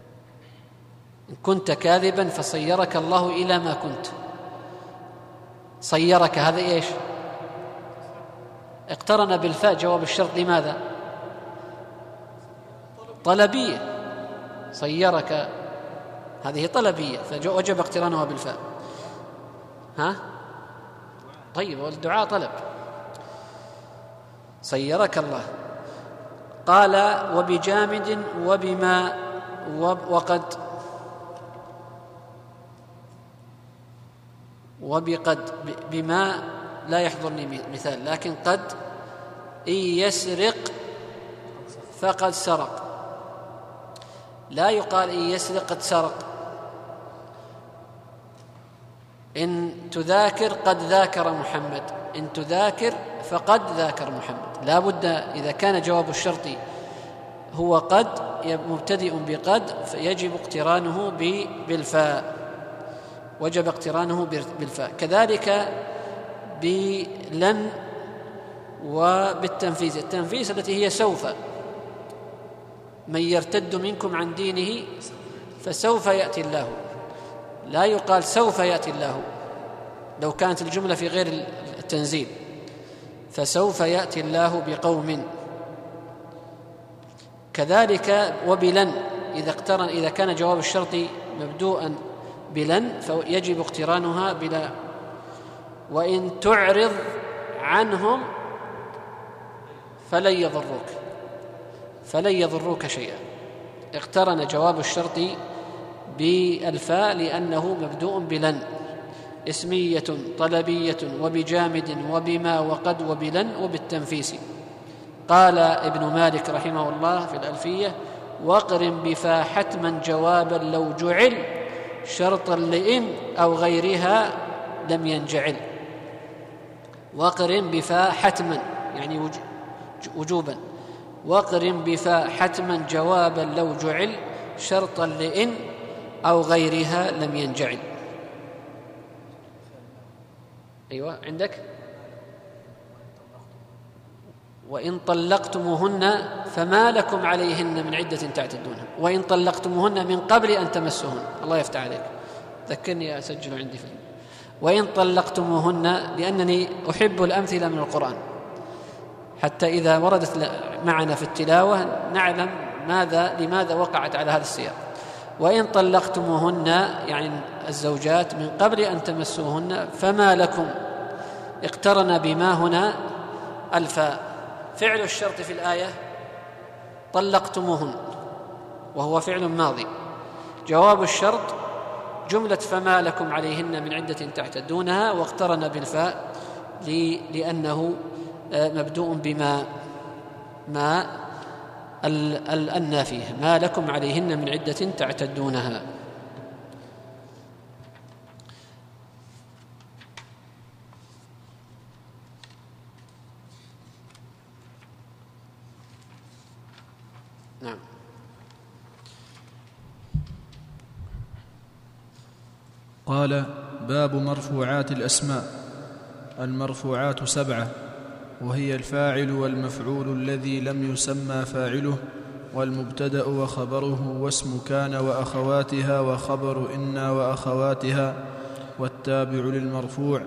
إن كنت كاذبا فصيرك الله إلى ما كنت. صيرك هذا إيش؟ اقترن بالفاء جواب الشرط. لماذا؟ طلبية. صيرك هذه طلبية فوجب اقترانها بالفاء. طيب، والدعاء طلب. صيرك الله. قال وبجامد وبما وقد وبقد. بما لا يحضرني مثال، لكن قد إن يسرق فقد سرق. لا يقال إن يسرق قد سرق. إن تذاكر قد ذاكر محمد. إن تذاكر فقد ذاكر محمد. لا بد إذا كان جواب الشرط هو قد مبتدئ بقد فيجب اقترانه بالفاء. وجب اقترانه بالفاء. كذلك بلن وبالتنفيذ. التنفيذ التي هي سوف. من يرتد منكم عن دينه فسوف يأتي الله. لا يقال سوف يأتي الله لو كانت الجملة في غير التنزيل. فسوف يأتي الله بقوم. كذلك وبلن إذا كان جواب الشرط مبدوءا بلن فيجب اقترانها بلا. وإن تعرض عنهم فلن يضروك شيئا. اقترن جواب الشرط بالفاء لأنه مبدوء بلن. اسمية طلبية وبجامد وبما وقد وبلن وبالتنفيس. قال ابن مالك رحمه الله في الألفية واقرن بفا حتما جوابا لو جعل شرطا لإن أو غيرها لم ينجعل. واقرن بفا حتما يعني وجوبا. واقرن بفا حتما جوابا لو جعل شرطا لإن أو غيرها لم ينجعل. أيوة عندك. وإن طلقتموهن فما لكم عليهن من عدة تعتدونها. وإن طلقتموهن من قبل أن تمسوهن. الله يفتح عليك، ذكرني أسجل عندي فيه. وإن طلقتموهن، لأنني أحب الأمثلة من القرآن حتى إذا وردت معنا في التلاوة نعلم لماذا وقعت على هذا السياق. وإن طلقتموهن يعني الزوجات من قبل أن تمسوهن فما لكم. اقترن بما هنا الفاء. فعل الشرط في الآية طلقتموهن وهو فعل ماضي. جواب الشرط جملة فما لكم عليهن من عدة تعتدونها، واقترن بالفاء لأنه مبدوء بما النافية. ما لكم عليهن من عدة تعتدونها. نعم. قال باب مرفوعات الأسماء. المرفوعات 7، وهي الفاعل والمفعول الذي لم يسمى فاعله، والمبتدأ وخبره، واسم كان وأخواتها، وخبر إن وأخواتها، والتابع للمرفوع،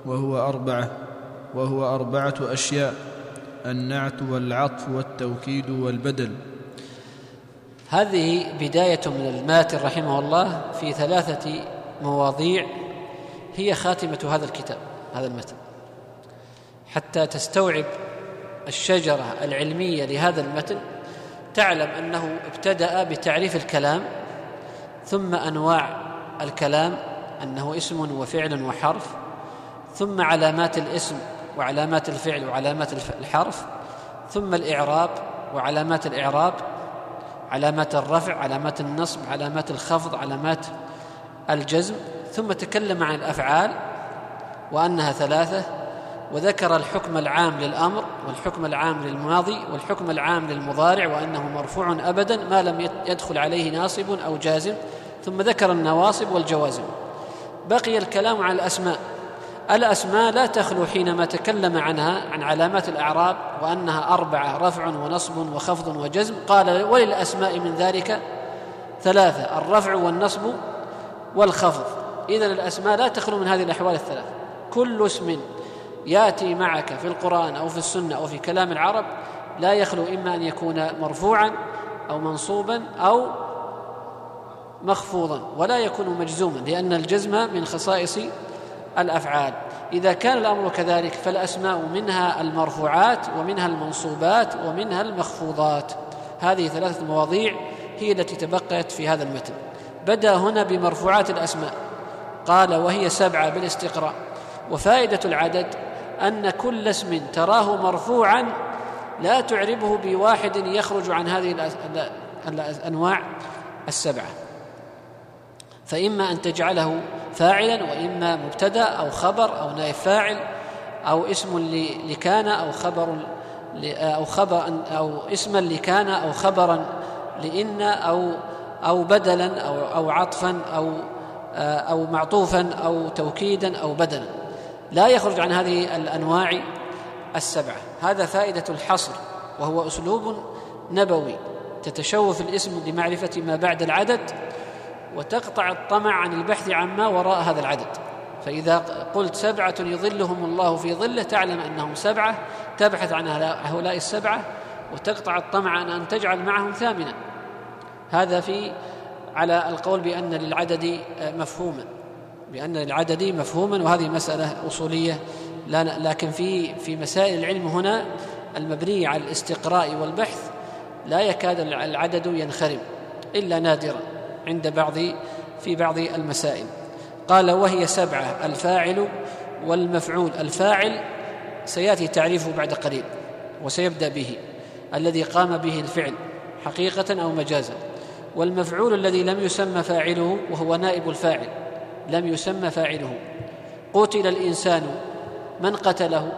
وهو 4 أشياء: النعت والعطف والتوكيد والبدل. هذه بداية من الماتن رحمه الله في 3 مواضيع هي خاتمة هذا الكتاب، هذا المتن، حتى تستوعب الشجرة العلمية لهذا المتن. تعلم أنه ابتدأ بتعريف الكلام، ثم أنواع الكلام أنه اسم وفعل وحرف، ثم علامات الاسم وعلامات الفعل وعلامات الحرف، ثم الإعراب وعلامات الإعراب، علامات الرفع، علامات النصب، علامات الخفض، علامات الجزم، ثم تكلم عن الأفعال وأنها 3، وذكر الحكم العام للأمر والحكم العام للماضي والحكم العام للمضارع وأنه مرفوع أبدا ما لم يدخل عليه ناصب أو جازم، ثم ذكر النواصب والجوازم. بقي الكلام عن الأسماء. الأسماء لا تخلو حينما تكلم عنها عن علامات الأعراب وأنها 4: رفع ونصب وخفض وجزم. قال وللأسماء من ذلك 3: الرفع والنصب والخفض. إذن الأسماء لا تخلو من هذه الأحوال 3 كل اسم يأتي معك في القرآن أو في السنة أو في كلام العرب لا يخلو إما أن يكون مرفوعا أو منصوبا أو مخفوضا، ولا يكون مجزوما، لأن الجزم من خصائص الأفعال. إذا كان الأمر كذلك فالأسماء منها المرفوعات ومنها المنصوبات ومنها المخفوضات. هذه 3 مواضيع هي التي تبقيت في هذا المتن. بدأ هنا بمرفوعات الأسماء، قال وهي 7 بالاستقراء. وفائدة العدد أن كل اسم تراه مرفوعا لا تعربه بواحد يخرج عن هذه الأنواع 7، فإما أن تجعله فاعلا، وإما مبتدأ أو خبر أو نائب فاعل، أو اسم لكان أو اسما لكان أو خبرا لإن أو بدلا أو عطفا أو معطوفا أو توكيدا أو بدلا، لا يخرج عن هذه الأنواع 7. هذا فائدة الحصر، وهو أسلوب نبوي تتشوف الاسم لمعرفة ما بعد العدد وتقطع الطمع عن البحث عما وراء هذا العدد. فإذا قلت 7 يظلهم الله في ظله تعلم أنهم 7، تبحث عن هؤلاء 7 وتقطع الطمع عن أن تجعل معهم 8. هذا على القول بأن للعدد مفهوما، وهذه مسألة أصولية، لكن في مسائل العلم هنا المبنية على الاستقراء والبحث لا يكاد العدد ينخرم إلا نادرا في بعض المسائل. قال وهي 7: الفاعل والمفعول. الفاعل سيأتي تعريفه بعد قليل وسيبدأ به، الذي قام به الفعل حقيقة أو مجازا. والمفعول الذي لم يسمى فاعله، وهو نائب الفاعل، لم يسمى فاعله. قتل الإنسان، من قتله؟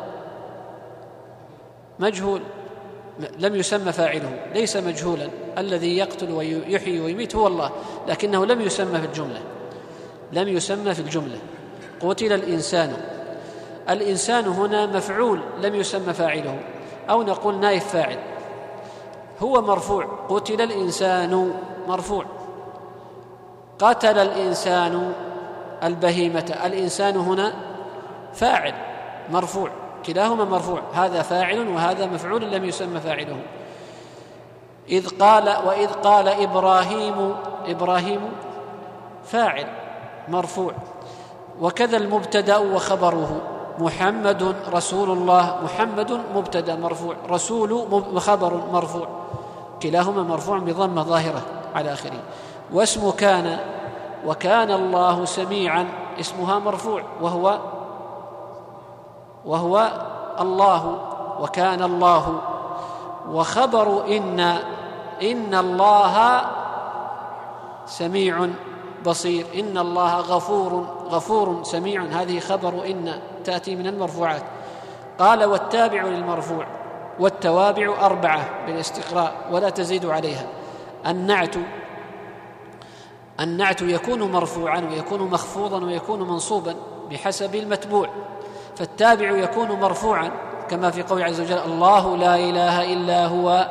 مجهول، لم يسمى فاعله، ليس مجهولا. الذي يقتل ويحيي ويميت هو الله، لكنه لم يسمى في الجملة. قتل الإنسان، الإنسان هنا مفعول لم يسمى فاعله، أو نقول نائب فاعل، هو مرفوع. قتل الإنسان مرفوع. قتل الإنسان البهيمة، الإنسان هنا فاعل مرفوع، كلاهما مرفوع، هذا فاعل وهذا مفعول لم يسمى فاعله. وإذ قال إبراهيم فاعل مرفوع. وكذا المبتدأ وخبره، محمد رسول الله، محمد مبتدأ مرفوع، رسول خبر مرفوع، كلاهما مرفوع بضمة ظاهرة على آخره. واسم كان، وكان الله سميعا، اسمها مرفوع وهو الله، وكان الله. وخبر إن الله سميع بصير، إن الله غفور سميع، هذه خبر إن تأتي من المرفوعات. قال والتابع للمرفوع، والتوابع 4 بالاستقراء ولا تزيد عليها. النعت يكون مرفوعا ويكون مخفوضا ويكون منصوبا بحسب المتبوع. فالتابع يكون مرفوعا كما في قول عز وجل: الله لا إله إلا هو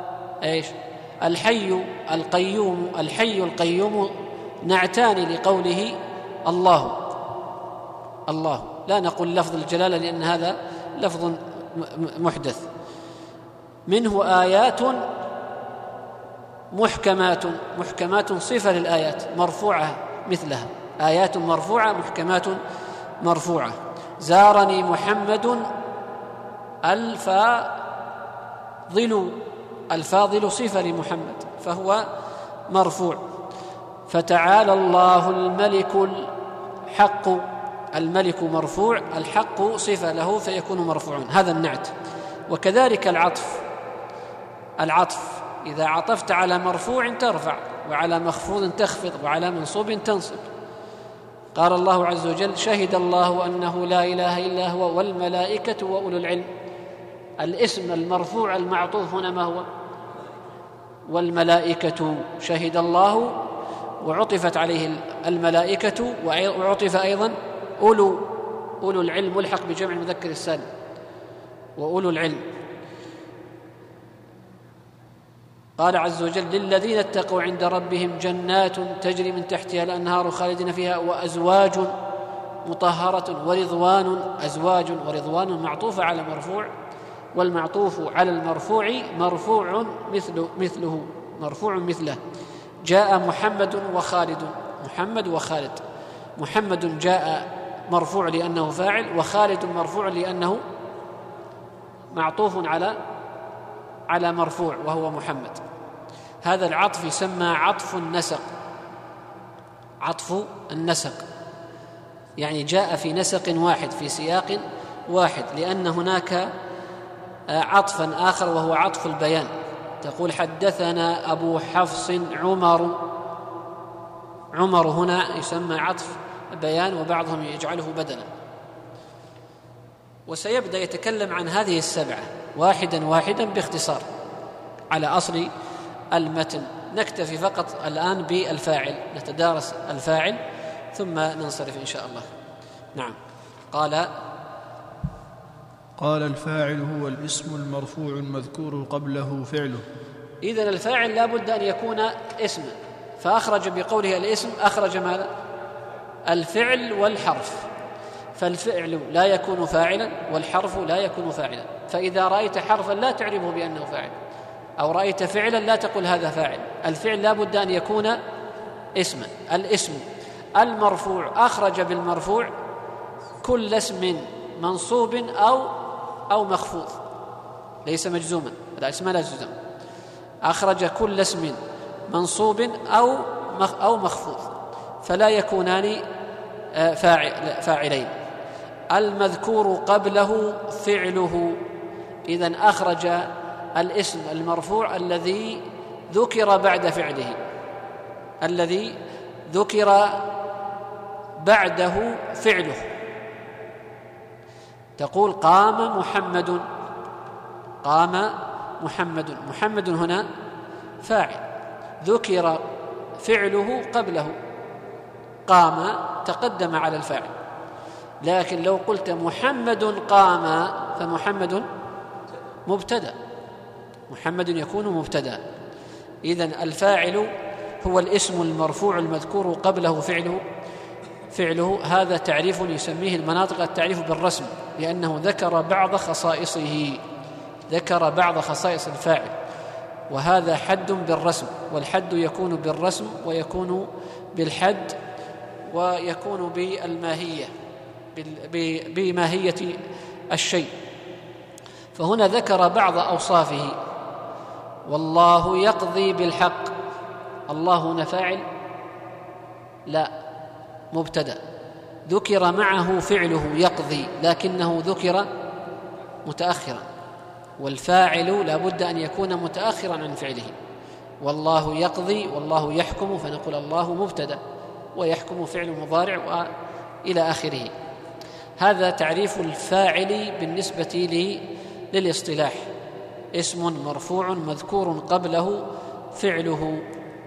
الحي القيوم، نعتان لقوله الله. لا نقول لفظ الجلالة لأن هذا لفظ محدث. منه آيات محكمات صفة للآيات مرفوعة مثلها، آيات مرفوعة محكمات مرفوعة. زارني محمد الفاضل صفة لمحمد فهو مرفوع. فتعالى الله الملك الحق، الملك مرفوع، الحق صفة له فيكون مرفوعا، هذا النعت. وكذلك العطف إذا عطفت على مرفوع ترفع، وعلى مخفوض تخفض، وعلى منصوب تنصب. قال الله عز وجل: شهد الله أنه لا إله إلا هو والملائكة وأولو العلم. الاسم المرفوع المعطوف هنا ما هو؟ والملائكة. شهد الله وعطفت عليه الملائكة، وعطف أيضا أولو العلم، ملحق بجمع المذكر السالم، وأولو العلم. قال عز وجل: للذين اتقوا عند ربهم جنات تجري من تحتها الأنهار خالدين فيها، مطهرة، ورضوان أزواج، ورضوان معطوفة على مرفوع، والمعطوف على المرفوع مرفوع مثله مرفوع مثله. جاء محمد وخالد، محمد وخالد. محمد جاء مرفوع لأنه فاعل، وخالد مرفوع لأنه معطوف على مرفوع وهو محمد. هذا العطف يسمى عطف النسق، عطف النسق، يعني جاء في نسق واحد في سياق واحد، لأن هناك عطفا آخر وهو عطف البيان. تقول حدثنا أبو حفص عمر، عمر هنا يسمى عطف بيان، وبعضهم يجعله بدلا. وسيبدأ يتكلم عن هذه السبعة واحدا واحدا باختصار على أصل المتن. نكتفي فقط الآن بالفاعل، نتدارس الفاعل ثم ننصرف إن شاء الله. نعم. قال الفاعل هو الاسم المرفوع المذكور قبله فعله. إذن الفاعل لا بد أن يكون اسما، فأخرج بقوله الاسم أخرج ماذا؟ الفعل والحرف، فالفعل لا يكون فاعلا والحرف لا يكون فاعلا. فإذا رأيت حرفا لا تعرفه بأنه فاعل، أو رأيت فعلا لا تقول هذا فاعل. الفعل لا بد أن يكون اسما. الاسم المرفوع أخرج بالمرفوع كل اسم منصوب أو مخفوض، ليس مجزوما، الاسم لا يجزم. أخرج كل اسم منصوب أو مخفوض، فلا يكونان فاعلين. المذكور قبله فعله، إذن أخرج الاسم المرفوع الذي ذكر بعد فعله، الذي ذكر بعده فعله. تقول قام محمد، قام محمد، محمد هنا فاعل ذكر فعله قبله، قام تقدم على الفاعل. لكن لو قلت محمد قام فمحمد مبتدأ، محمد يكون مبتدأ. إذن الفاعل هو الاسم المرفوع المذكور قبله فعله. هذا تعريف يسميه المناطق التعريف بالرسم، لأنه ذكر بعض خصائصه، ذكر بعض خصائص الفاعل، وهذا حد بالرسم، والحد يكون بالرسم ويكون بالحد ويكون بالماهية، بماهية الشيء. فهنا ذكر بعض أوصافه. والله يقضي بالحق، الله هنا فاعل؟ لا، مبتدأ، ذكر معه فعله يقضي، لكنه ذكر متأخرا، والفاعل لا بد أن يكون متأخرا عن فعله. والله يقضي، والله يحكم، فنقول الله مبتدأ ويحكم فعل مضارع وإلى آخره. هذا تعريف الفاعل بالنسبة للاصطلاح، اسم مرفوع مذكور قبله فعله.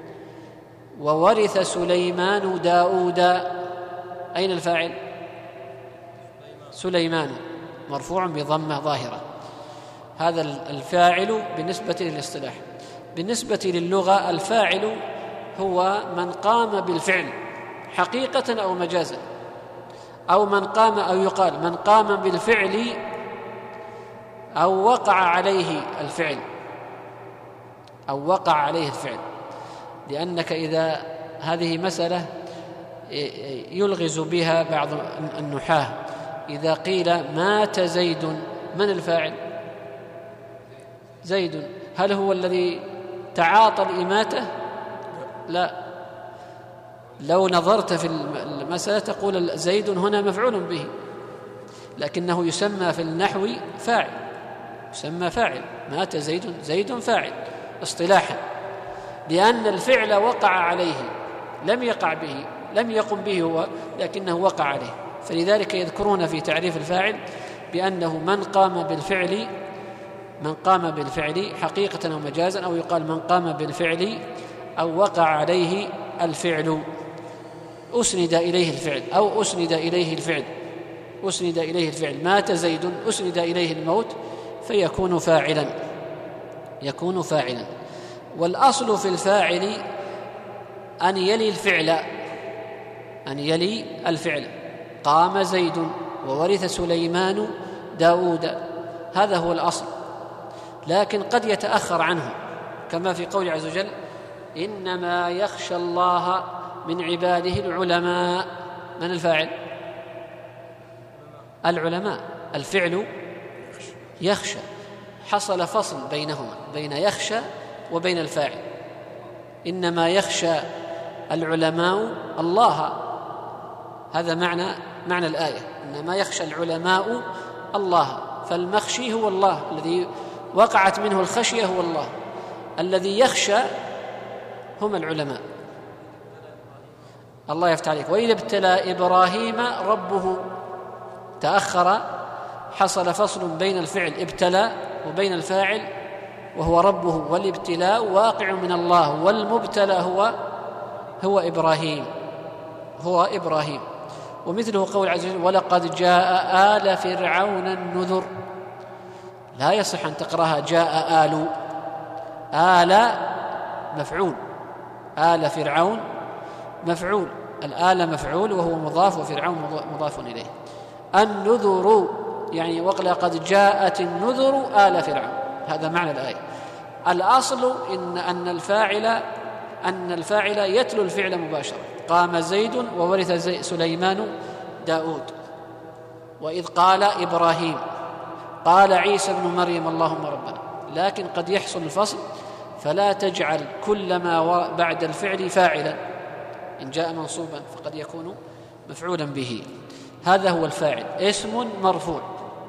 وورث سليمان داود، أين الفاعل؟ سليمان، مرفوع بضمة ظاهرة. هذا الفاعل بالنسبة للاصطلاح. بالنسبة للغة الفاعل هو من قام بالفعل حقيقة أو مجازا، أو من قام، أو يقال من قام بالفعل أو وقع عليه الفعل، أو وقع عليه الفعل. لأنك إذا هذه مسألة يلغز بها بعض النحاة، إذا قيل مات زيد، من الفاعل؟ زيد. هل هو الذي تعاطى الإماتة؟ لا. لو نظرت في المسألة تقول زيد هنا مفعول به، لكنه يسمى في النحو فاعل، يسمى فاعل. مات زيد، زيد فاعل اصطلاحا، لأن الفعل وقع عليه، لم يقع به، لم يقم به هو، لكنه وقع عليه. فلذلك يذكرون في تعريف الفاعل بأنه من قام بالفعل، من قام بالفعل حقيقة أو مجازا، أو يقال من قام بالفعل أو وقع عليه الفعل، أسند إليه الفعل أو أسند إليه الفعل، أسند إليه الفعل. مات زيد أسند إليه الموت فيكون فاعلا، يكون فاعلا. والأصل في أن يلي الفعل، أن يلي الفعل. قام زيد وورث سليمان داود، هذا هو الأصل، لكن قد يتأخر عنه كما في قول عز وجل إنما يخشى الله من عباده العلماء. من الفاعل؟ العلماء. الفعل يخشى، حصل فصل بينهما، بين يخشى وبين الفاعل. إنما يخشى العلماء الله، هذا معنى الآية، إنما يخشى العلماء الله، فالمخشي هو الله، الذي وقعت منه الخشية هو الله، الذي يخشى هم العلماء. الله يفتح عليك. وإذا ابتلى إبراهيم ربه، تأخر، حصل فصل بين الفعل ابتلى وبين الفاعل وهو ربه، والابتلاء واقع من الله، والمبتلى هو إبراهيم. ومثله قول عز وجل ولقد جاء آل فرعون النذر، لا يصح أن تقرأها جاء آل مفعول، آل فرعون مفعول، الآل مفعول وهو مضاف، وفرعون مضاف إليه. النذر يعني ولقد جاءت النذر آل فرعون، هذا معنى الآية. الأصل أن الفاعل يتلو الفعل مباشرة. قام زيد وورث سليمان داود. وإذ قال إبراهيم، قال عيسى ابن مريم اللهم ربنا، لكن قد يحصل الفصل، فلا تجعل كل ما بعد الفعل فاعلا، إن جاء منصوبا فقد يكون مفعولا به. هذا هو الفاعل، اسم مرفوع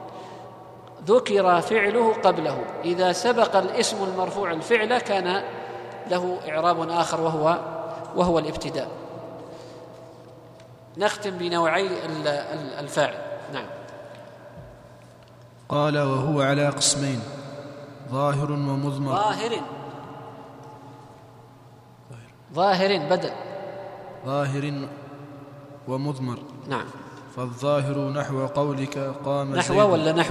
ذكر فعله قبله، إذا سبق الاسم المرفوع الفعل كان له إعراب آخر وهو الابتداء. نختم بنوعي الفاعل. نعم. قال وهو على قسمين، ظاهر ومضمر. ظاهر بدل ظاهر ومضمر. نعم. فالظاهر نحو قولك قام زيد. نحو ولا نحو؟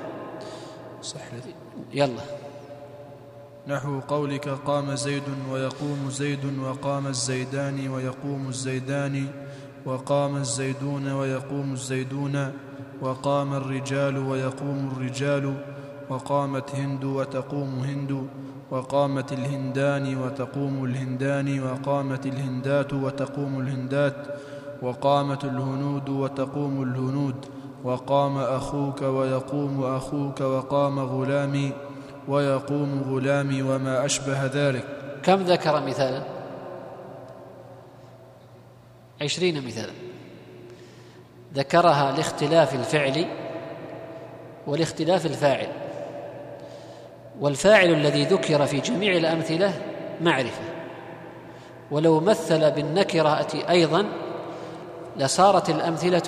يلا. نحو قولك قام زيد ويقوم زيد، وقام الزيدان ويقوم الزيدان، وقام الزيدون ويقوم الزيدون، وقام الرجال ويقوم الرجال، وقامت هند وتقوم هند، وقامت الهندان وتقوم الهندان، وقامت الهندات وتقوم الهندات، وقامت الهنود وتقوم الهنود، وقام أخوك ويقوم أخوك، وقام غلامي ويقوم غلامي، وما أشبه ذلك. كم ذكر مثالا؟ 20 مثالا ذكرها لاختلاف الفعل ولاختلاف الفاعل. والفاعل الذي ذكر في جميع الأمثلة معرفة، ولو مثل بالنكرة أيضا لصارت الأمثلة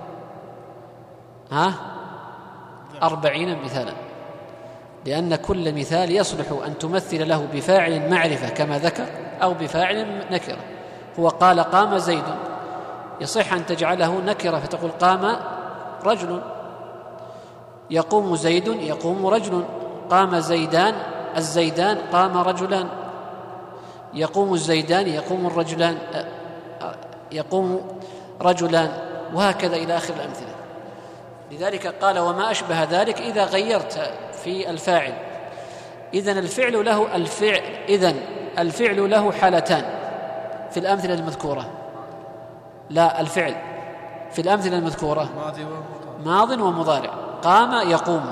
40 مثالا، لأن كل مثال يصلح أن تمثل له بفاعل معرفة كما ذكر، أو بفاعل نكرة. هو قال قام زيد، يصح أن تجعله نكرة فتقول قام رجل. يقوم زيد يقوم رجل. قام زيدان الزيدان قام رجلان. يقوم الزيدان يقوم رجلان، وهكذا إلى آخر الأمثلة. لذلك قال وما أشبه ذلك إذا غيرت في الفاعل. إذن الفعل له حالتان في الأمثلة المذكورة. لا، الفعل في الأمثلة المذكورة ماض ومضارع. قام يقوم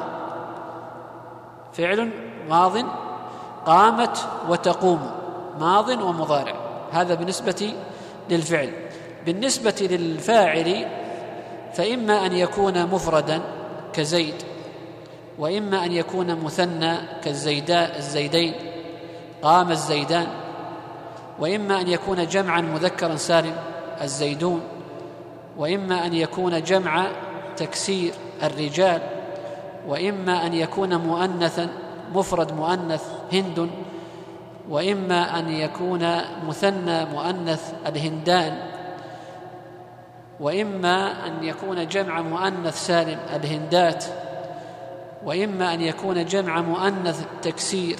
فعل ماض، قامت وتقوم ماض ومضارع، هذا بالنسبة للفعل. بالنسبة للفاعل فإما أن يكون مفردا كزيد، وإما أن يكون مثنى كالزيدين قام الزيدان، وإما أن يكون جمعا مذكرا سالم الزيدون، وإما أن يكون جمع تكسير الرجال، وإما أن يكون مؤنثا مفرد مؤنث هند، وإما أن يكون مثنى مؤنث الهندان، وإما أن يكون جمع مؤنث سالم الهندات، وإما أن يكون جمع مؤنث تكسير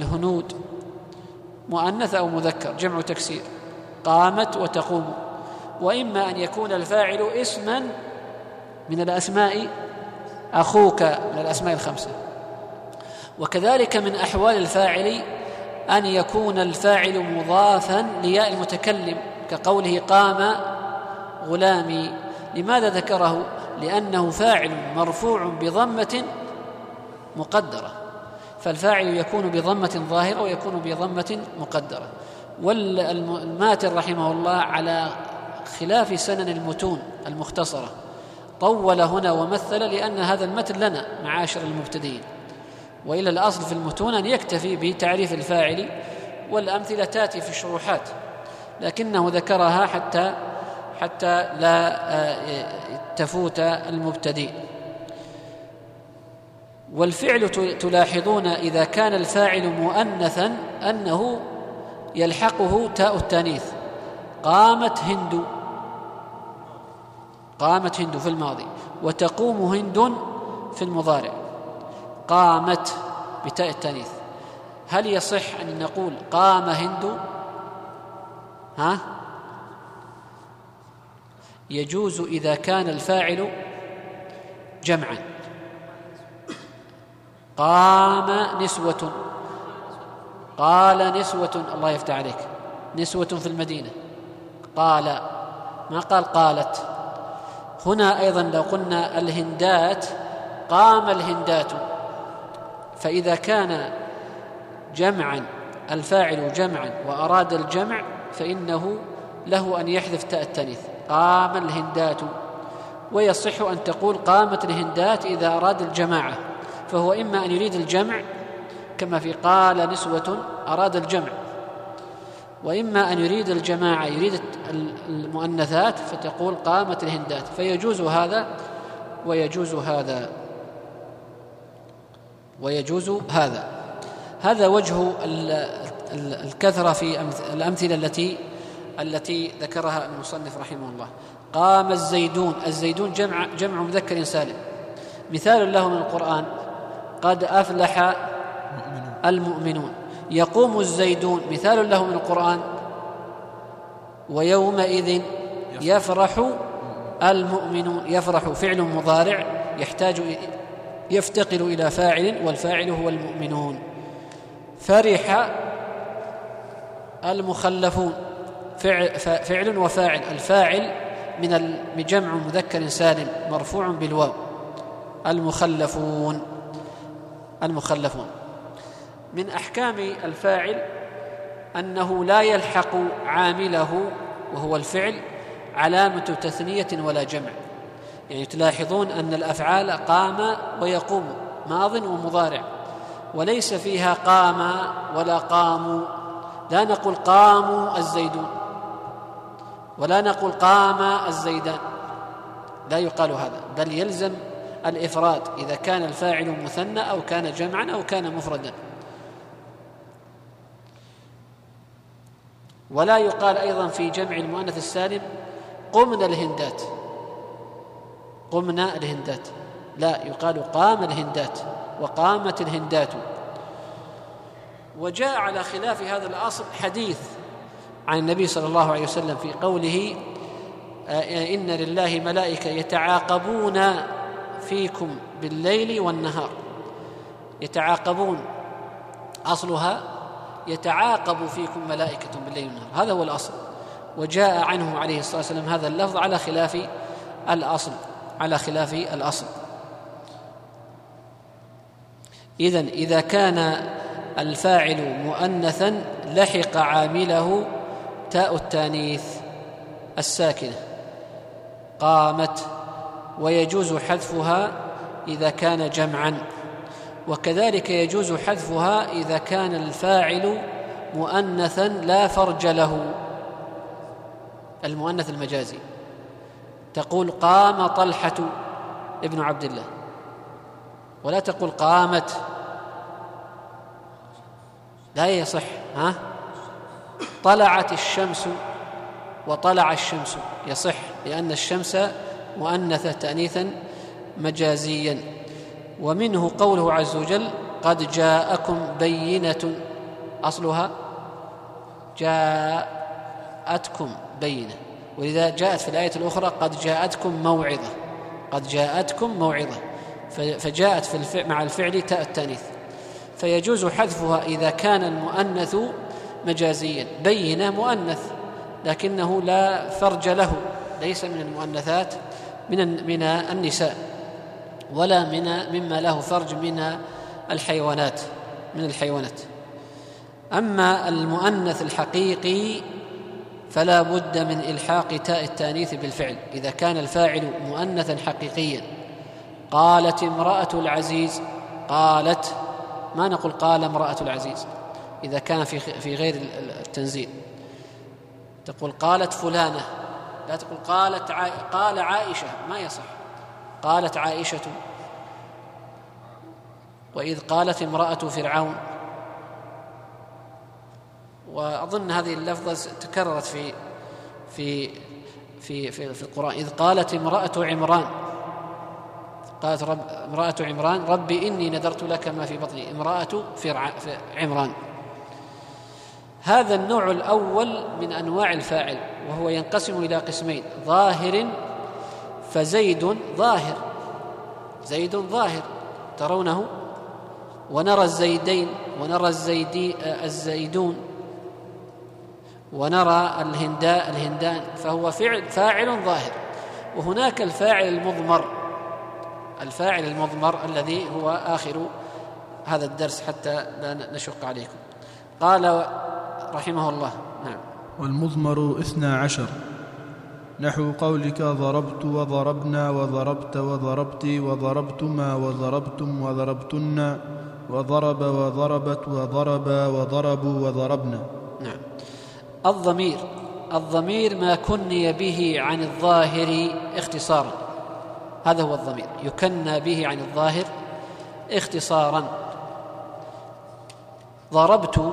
الهنود، مؤنث أو مذكر جمع تكسير قامت وتقوم. وإما أن يكون الفاعل اسما من الأسماء أخوك من الأسماء الخمسة. وكذلك من أحوال الفاعل أن يكون الفاعل مضافا لياء المتكلم كقوله قام غلامي. لماذا ذكره؟ لأنه فاعل مرفوع بضمة مقدرة، فالفاعل يكون بضمة ظاهرة ويكون بضمة مقدرة. والماتن رحمه الله على خلاف سنن المتون المختصرة طول هنا ومثل، لأن هذا المتن لنا معاشر المبتدئين، وإلى الأصل في المتون أن يكتفي بتعريف الفاعل، والأمثلة تأتي في الشروحات، لكنه ذكرها حتى لا تفوت المبتدئ. والفعل تلاحظون إذا كان الفاعل مؤنثا أنه يلحقه تاء التانيث. قامت هند، قامت هند في الماضي، وتقوم هند في المضارع. قامت بتاء التانيث. هل يصح أن نقول قام هند؟ يجوز إذا كان الفاعل جمعا. قام نسوة، قال نسوة، الله يفتح عليك، نسوة في المدينة. قال، ما قال قالت. هنا أيضا لو قلنا الهندات، قام الهندات، فإذا كان جمعا الفاعل جمعا وأراد الجمع فإنه له أن يحذف تاء التانيث. قام الهندات. ويصح أن تقول قامت الهندات إذا أراد الجماعة، فهو إما أن يريد الجمع كما في قال نسوة أراد الجمع، وإما أن يريد الجماعة يريد المؤنثات فتقول قامت الهندات. فيجوز هذا ويجوز هذا ويجوز هذا. هذا وجه الكثرة في الأمثلة التي ذكرها المصنف رحمه الله. قام الزيدون، الزيدون جمع مذكر سالم. مثال له من القرآن قد أفلح المؤمنون. يقوم الزيدون، مثال له من القرآن ويومئذ يفرح المؤمنون. يفرح فعل مضارع يفتقر إلى فاعل، والفاعل هو المؤمنون. فرح المخلفون، فعل وفاعل. الفاعل من جمع مذكر سالم مرفوع بالواو. المخلفون. من أحكام الفاعل أنه لا يلحق عامله وهو الفعل علامة تثنية ولا جمع. يعني تلاحظون أن الأفعال قام ويقوم ماض ومضارع، وليس فيها قام ولا قاموا. لا نقول قاموا الزيدون ولا نقول قام الزيدان، لا يقال هذا، بل يلزم الإفراد إذا كان الفاعل مثنى أو كان جمعا أو كان مفردا. ولا يقال أيضا في جمع المؤنث السالم قمنا الهندات، قمنا الهندات، لا، يقال قام الهندات وقامت الهندات. وجاء على خلاف هذا الأصل حديث عن النبي صلى الله عليه وسلم في قوله إن لله ملائكة يتعاقبون فيكم بالليل والنهار. يتعاقبون أصلها يتعاقب فيكم ملائكة بالليل والنهار، هذا هو الأصل. وجاء عنه عليه الصلاة والسلام هذا اللفظ على خلاف الأصل. إذن إذا كان الفاعل مؤنثا لحق عامله تاء التانيث الساكنة قامت، ويجوز حذفها إذا كان جمعا، وكذلك يجوز حذفها إذا كان الفاعل مؤنثا لا فرج له، المؤنث المجازي. تقول قام طلحة ابن عبد الله، ولا تقول قامت، لا يصح. طلعت الشمس وطلع الشمس يصح، لأن الشمس مؤنثة تأنيثا مجازيا. ومنه قوله عز وجل قد جاءكم بينة، أصلها جاءتكم بينة، ولذا جاءت في الآية الأخرى قد جاءتكم موعظة، فجاءت مع الفعل تاء التانيث، فيجوز حذفها إذا كان المؤنث مجازيا. بينة مؤنث لكنه لا فرج له، ليس من المؤنثات من النساء، ولا مما له فرج من الحيوانات. أما المؤنث الحقيقي فلا بد من إلحاق تاء التانيث بالفعل إذا كان الفاعل مؤنثا حقيقيا. قالت امرأة العزيز، قالت، ما نقول قال امرأة العزيز إذا كان في غير التنزيل، تقول قالت فلانة، لا تقول قال عائشة، ما يصح. قالت عائشة. وإذ قالت امرأة فرعون، وأظن هذه اللفظة تكررت في القرآن. إذ قالت امرأة عمران، قالت امرأة عمران ربي إني نذرت لك ما في بطني، امرأة عمران. هذا النوع الأول من أنواع الفاعل، وهو ينقسم إلى قسمين: ظاهر، فزيد ظاهر، زيد ظاهر ترونه، ونرى الزيدين، ونرى الزيدون، ونرى الهندان، فهو فاعل ظاهر. وهناك الفاعل المضمر الذي هو آخر هذا الدرس حتى لا نشق عليكم. قال رحمه الله: نعم. والمضمر 12، نحو قولك ضربت وضربنا وضربت وضربت وضربتما وضربتم وضربتن وضرب وضربت وضرب وضربوا وضربنا. نعم. الضمير ما كني به عن الظاهر اختصارا، هذا هو الضمير، يكنى به عن الظاهر اختصارا. ضربت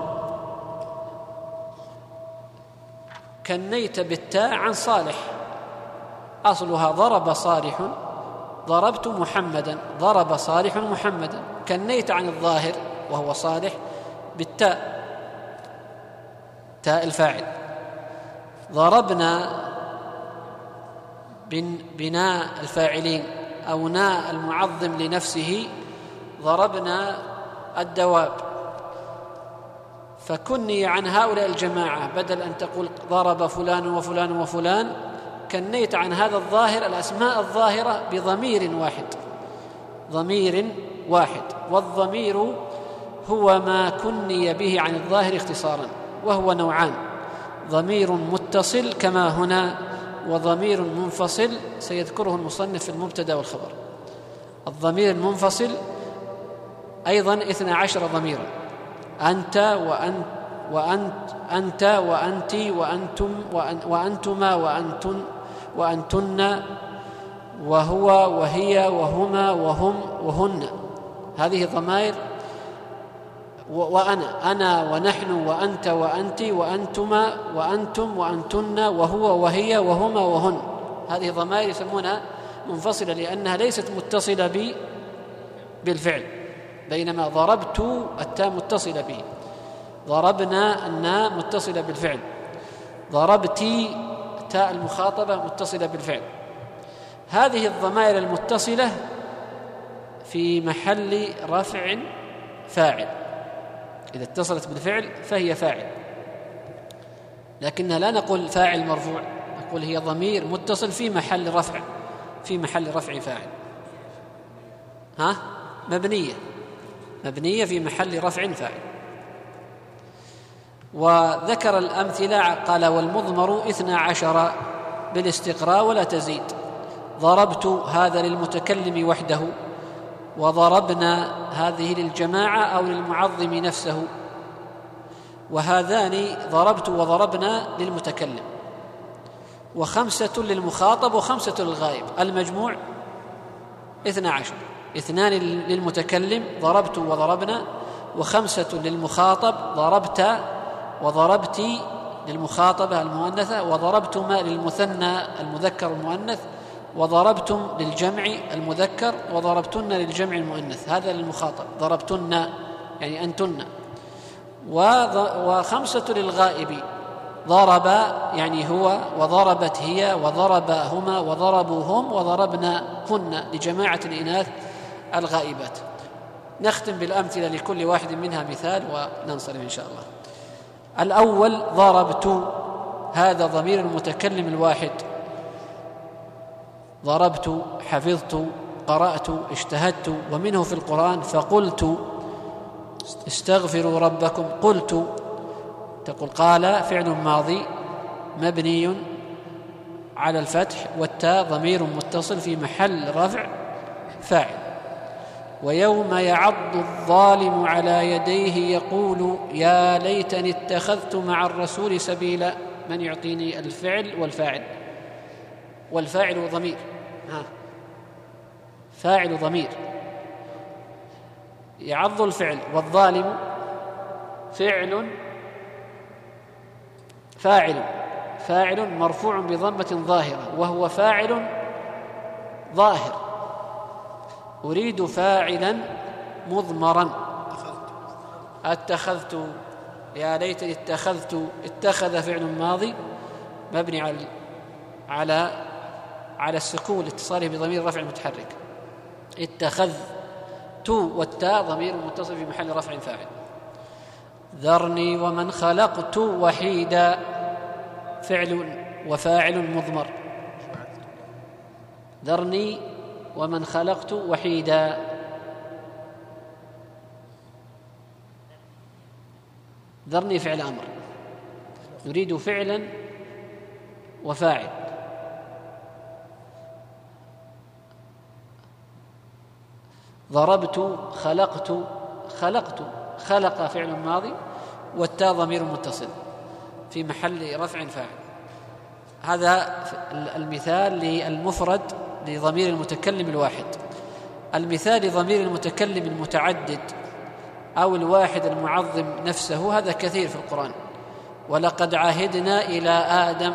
كنيت بالتاء عن صالح، أصلها ضرب صالح، ضربت محمدا، ضرب صالح محمدا، كنيت عن الظاهر وهو صالح بالتاء، تاء الفاعل. ضربنا بناء الفاعلين أو ناء المعظم لنفسه، ضربنا الدواب، فكني عن هؤلاء الجماعة، بدل أن تقول ضرب فلان وفلان وفلان، كنيت عن هذا الظاهر الأسماء الظاهرة بضمير واحد. والضمير هو ما كني به عن الظاهر اختصارا، وهو نوعان: ضمير متصل كما هنا، وضمير منفصل سيذكره المصنف في المبتدأ والخبر. الضمير المنفصل أيضا 12 ضميرا: أنت أنت وأنت وأنتم وأنتما وأنتن وأنتن، وهو وهي وهما وهم وهن، هذه ضمائر. أنا ونحن وأنت وأنت وأنتما وأنتم وأنتن، وهو وهي وهما وهن، هذه ضمائر يسمونها منفصلة لأنها ليست متصلة بالفعل، بينما ضربت التاء متصلة به، ضربنا الناء متصلة بالفعل، ضربتي تاء المخاطبة متصلة بالفعل. هذه الضمائر المتصلة في محل رفع فاعل، إذا اتصلت بالفعل فهي فاعل، لكننا لا نقول فاعل مرفوع، نقول هي ضمير متصل في محل رفع فاعل. مبنية في محل رفع فاعل. وذكر الأمثلة، قال: والمضمر 12 بالاستقراء ولا تزيد. ضربت هذا للمتكلم وحده، وضربنا هذه للجماعة أو للمعظم نفسه، وهذان ضربت وضربنا للمتكلم، 5 للمخاطب و5 للغائب، المجموع 12: 2 للمتكلم ضربت وضربنا، و5 للمخاطب ضربت وضربتي للمخاطبة المؤنثة، وضربتما للمثنى المذكر المؤنث، وضربتم للجمع المذكر، وضربتن للجمع المؤنث، هذا للمخاطب، ضربتن يعني أنتن، و5 للغائب ضرب يعني هو، وضربت هي، وضرب هما، وضربوا هم، وضربنا هن لجماعة الإناث الغائبات. نختم بالأمثلة لكل واحد منها مثال وننصرف إن شاء الله. الأول ضربت، هذا ضمير المتكلم الواحد. ضربت، حفظت، قرأت، اجتهدت. ومنه في القرآن فقلت استغفروا ربكم. قلت تقول قال فعل ماضي مبني على الفتح، والتاء ضمير متصل في محل رفع فاعل. ويوم يعض الظالم على يديه يقول يا ليتني اتخذت مع الرسول سبيلا. من يعطيني الفعل والفاعل؟ والفاعل ضمير، فاعل ضمير. يعض الفعل، والظالم فعل فاعل مرفوع بضمة ظاهرة، وهو فاعل ظاهر. أريد فاعلا مضمرا. اتخذت، يا ليتني اتخذت. اتخذ فعل ماضي مبني على السكون لاتصاله بضمير رفع متحرك. اتخذت، والتاء ضمير متصل في محل رفع فاعل. ذرني ومن خلقت وحيدا، فعل وفاعل مضمر. ذرني ومن خلقت وحيدا. ذرني فعل أمر، نريد فعلا وفاعل. ضربت، خلقت، خلق فعل ماضي، والتاء ضمير متصل في محل رفع فاعل. هذا المثال للمفرد لضمير المتكلم الواحد. المثال لضمير المتكلم المتعدد أو الواحد المعظم نفسه، هذا كثير في القرآن. ولقد عهدنا إلى آدم.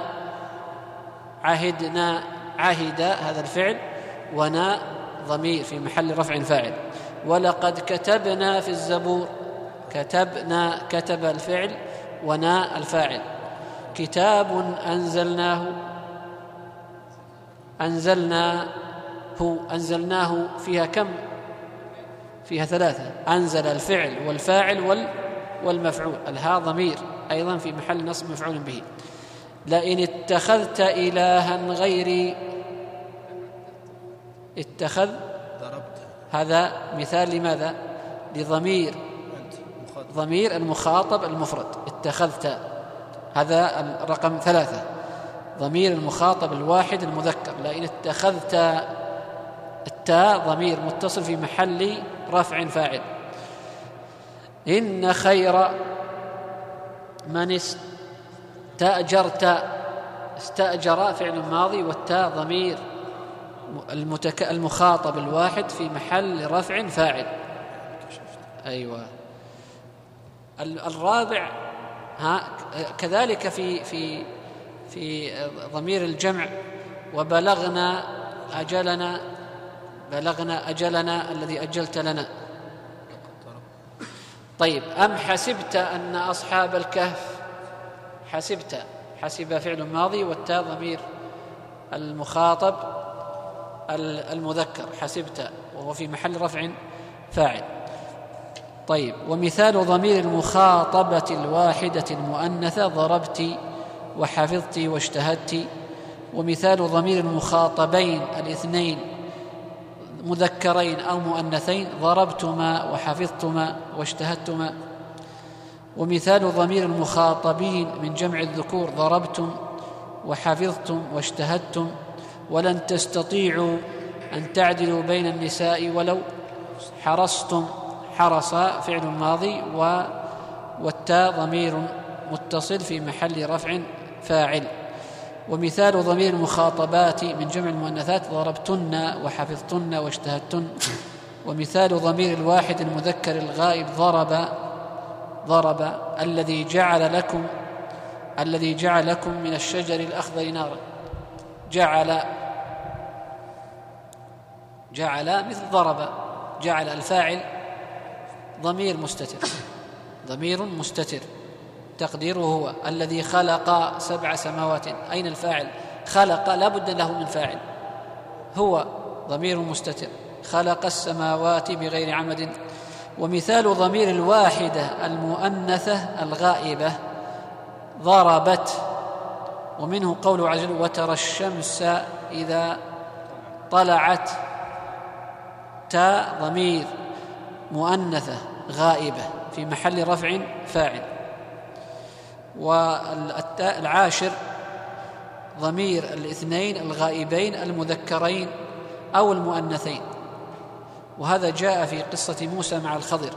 عهدنا، عهد هذا الفعل، ونا ضمير في محل رفع فاعل. ولقد كتبنا في الزبور. كتبنا، كتب الفعل، ونا الفاعل. كتاب أنزلناه فيها كم؟ فيها 3. أنزل الفعل والفاعل والمفعول. الها ضمير أيضا في محل نصب مفعول به. لئن اتخذت إلها غيري. اتخذ، هذا مثال لماذا؟ لضمير، ضمير المخاطب المفرد. اتخذت، هذا الرقم 3، ضمير المخاطب الواحد المذكر. لئن اتخذت، التاء ضمير متصل في محل رفع فاعل. إن خير من استأجرت. استأجر فعل ماضي، والتاء ضمير المخاطب الواحد في محل رفع فاعل. أيوة. الرابع كذلك في ضمير الجمع. وبلغنا أجلنا. بلغنا أجلنا الذي أجلت لنا. طيب، أم حسبت أن أصحاب الكهف. حسبت، حسب فعل ماضي، والتاء ضمير المخاطب المذكر حسبت، وهو في محل رفع فاعل. طيب، ومثال ضمير المخاطبة الواحدة المؤنثة ضربت وحفظت واجتهدت. ومثال ضمير المخاطبين الاثنين مذكرين أو مؤنثين ضربتما وحفظتما واجتهدتما. ومثال ضمير المخاطبين من جمع الذكور ضربتم وحفظتم واجتهدتم. ولن تستطيعوا أن تعدلوا بين النساء ولو حرصتم. حرص فعل ماضي، والتاء ضمير متصل في محل رفع فاعل. ومثال ضمير المخاطبات من جمع المؤنثات ضربتن وحفظتن واجتهدتن. ومثال ضمير الواحد المذكر الغائب ضرب الذي جعل لكم من الشجر الأخضر نارا. جعل مثل ضرب. جعل الفاعل ضمير مستتر تقديره هو الذي خلق 7 سماوات. أين الفاعل؟ خلق لا بد له من فاعل، هو ضمير مستتر، خلق السماوات بغير عمد. ومثال ضمير الواحدة المؤنثة الغائبة ضربت، ومنه قوله عز وجل وترى الشمس إذا طلعت، تاء ضمير مؤنثة غائبة في محل رفع فاعل. والتاء العاشر ضمير الاثنين الغائبين المذكرين أو المؤنثين، وهذا جاء في قصة موسى مع الخضر.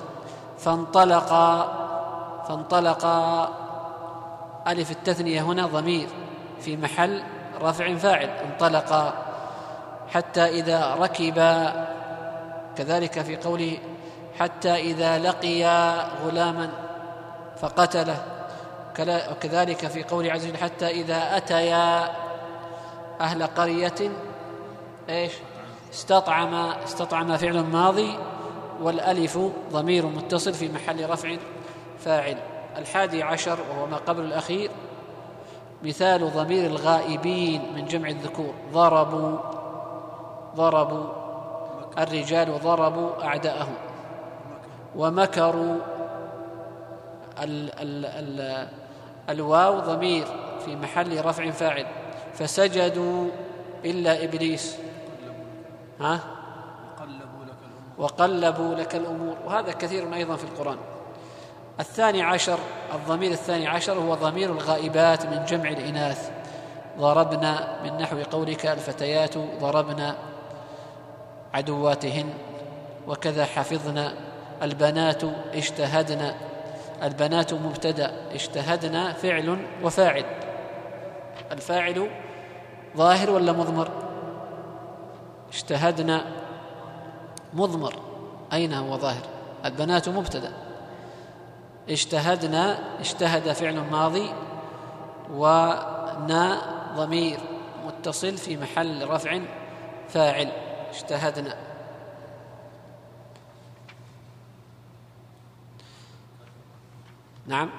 فانطلقا ألف التثنية هنا ضمير في محل رفع فاعل، انطلقا. حتى إذا ركبا، كذلك في قوله حتى إذا لقيا غلاما فقتله، وكذلك في قوله عز وجل حتى إذا أتيا أهل قرية إيش؟ استطعم فعل ماضي، والألف ضمير متصل في محل رفع فاعل. 11 وهو ما قبل الأخير مثال ضمير الغائبين من جمع الذكور ضربوا الرجال ضربوا أعداءهم. ومكروا الواو ضمير في محل رفع فاعل. فسجدوا إلا إبليس وقلبوا لك الأمور. وهذا كثير أيضا في القرآن. 12 الضمير 12 هو ضمير الغائبات من جمع الإناث. ضربنا من نحو قولك الفتيات ضربنا عدواتهن، وكذا حفظنا. البنات اجتهدنا، البنات مبتدأ، اجتهدنا فعل وفاعل. الفاعل ظاهر ولا مضمر؟ اجتهدنا مضمر، أين هو ظاهر؟ البنات مبتدأ، اجتهدنا اجتهد فعل ماضي، ونا ضمير متصل في محل رفع فاعل اجتهدنا. نعم.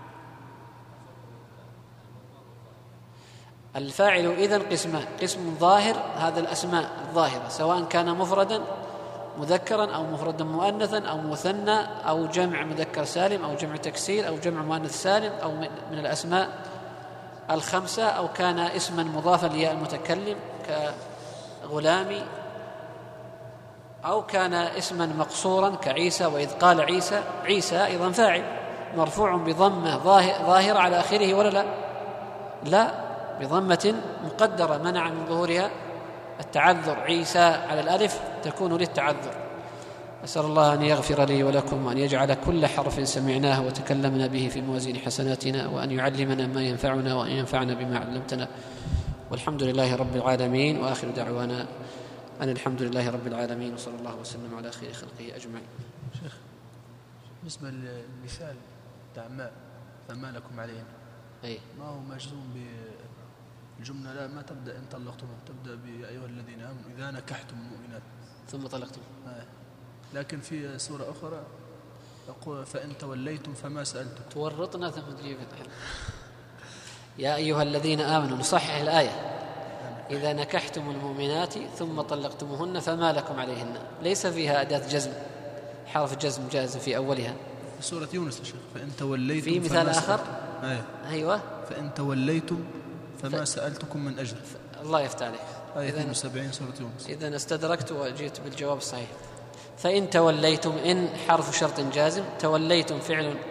الفاعل إذن قسمان: قسم ظاهر، هذا الأسماء الظاهرة سواء كان مفردا مذكرا أو مفردا مؤنثا أو مثنى أو جمع مذكر سالم أو جمع تكسير أو جمع مؤنث سالم أو من الأسماء 5، أو كان اسما مضافا لياء المتكلم كغلامي، أو كان اسما مقصورا كعيسى وإذ قال عيسى. عيسى أيضا فاعل مرفوع بضمة ظاهرة على آخره ولا لا بضمة مقدرة منع من ظهورها التعذر. عيسى على الألف تكون للتعذر. أسأل الله أن يغفر لي ولكم، وأن يجعل كل حرف سمعناه وتكلمنا به في موازين حسناتنا، وأن يعلمنا ما ينفعنا وأن ينفعنا بما علمتنا. والحمد لله رب العالمين، وآخر دعوانا أن الحمد لله رب العالمين، وصلى الله وسلم على خير خلقه أجمعين. شيخ، بالنسبة للمثال بتاع فما لكم علينا، ما هو مجزوم بالجملة؟ لا، ما تبدأ إن طلقتم، تبدأ بأيها الذين آمنوا إذا نكحتم المؤمنات ثم طلقتم. لكن في سورة أخرى يقول فإن توليتم فما سألتم. تورطنا ثم تجيب يا أيها الذين آمنوا، نصحح الآية: إذا نكحتم المؤمنات ثم طلقتموهن فما لكم عليهن. ليس فيها أداة جزم، حرف جزم جاز في أولها. في سورة يونس يا شيخ فإن توليتم. في مثال آخر أيوة فإن توليتم فما سألتكم من أجر. الله يفتح عليك. آية 72 سورة يونس. إذن استدركت وجئت بالجواب الصحيح. فإن توليتم، إن حرف شرط جازم، توليتم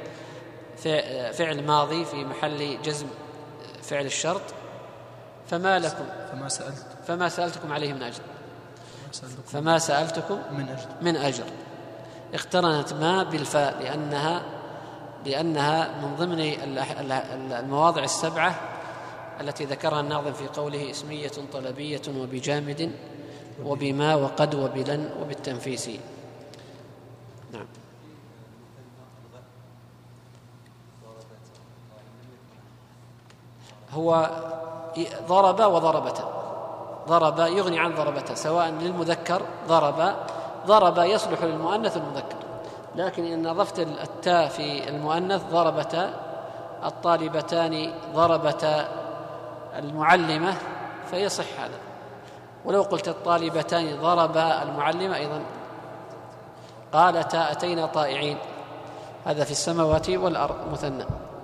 فعل ماضي في محل جزم فعل الشرط. فما لكم فما سألتكم عليه من أجر. فما سألتكم من أجر اقترنت ما بالفاء لأنها من ضمن المواضع 7 التي ذكرها الناظم في قوله: اسمية طلبية وبجامد وبما وقد وبلن وبالتنفيس. نعم. هو ضرب وضربت. ضرب يغني عن ضربته، سواء للمذكر ضرب يصلح للمؤنث والمذكر، لكن إن أضفت التاء في المؤنث ضربت الطالبتان ضربتا المعلمة فيصح هذا. ولو قلت الطالبتان ضربا المعلمة أيضا قالتا أتينا طائعين، هذا في السماوات والأرض مثنى.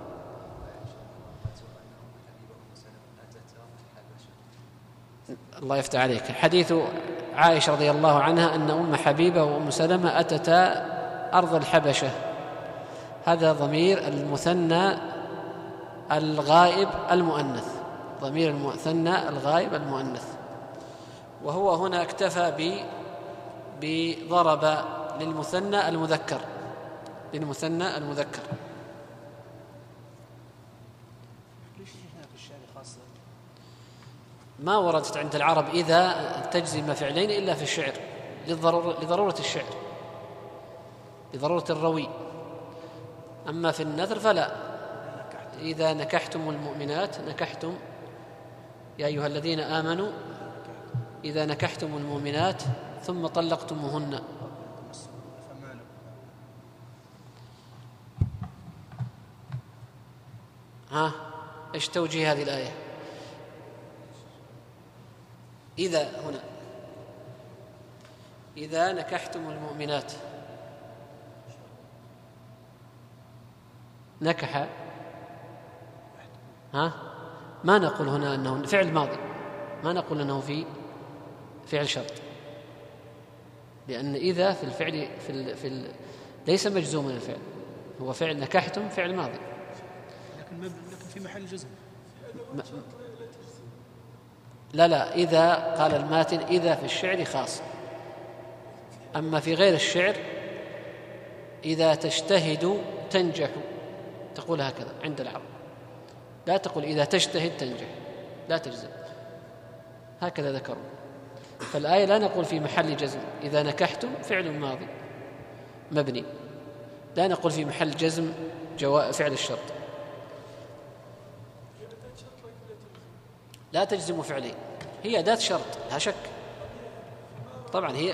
الله يفتح عليك. حديث عائشة رضي الله عنها أن أم حبيبة وأم سلمة أتتا أرض الحبشة، هذا ضمير المثنى الغائب المؤنث، ضمير المثنى الغائب المؤنث، وهو هنا اكتفى بضرب للمثنى المذكر، للمثنى المذكر. ما وردت عند العرب إذا تجزم فعلين إلا في الشعر لضرورة الشعر، لضرورة الروي. أما في النثر فلا. إذا نكحتم المؤمنات، نكحتم يا أيها الذين آمنوا إذا نكحتم المؤمنات ثم طلقتموهن. إيش توجيه هذه الآية؟ إذا هنا إذا نكحتم المؤمنات، نكح، ما نقول هنا أنه فعل ماضي، ما نقول أنه في فعل شرط، لأن إذا في الفعل ليس مجزوما الفعل، هو فعل نكحتم فعل ماضي، لكن في محل جزم. لا إذا قال الماتن إذا في الشعر خاص، أما في غير الشعر إذا تجتهد تنجح، تقول هكذا عند العرب، لا تقول إذا تجتهد تنجح، لا تجزم، هكذا ذكروا. فالآية لا نقول في محل جزم إذا نكحتم فعل ماضي مبني، لا نقول في محل جزم فعل الشرط، لا تجزم فعلين، هي أداة شرط لا شك طبعا هي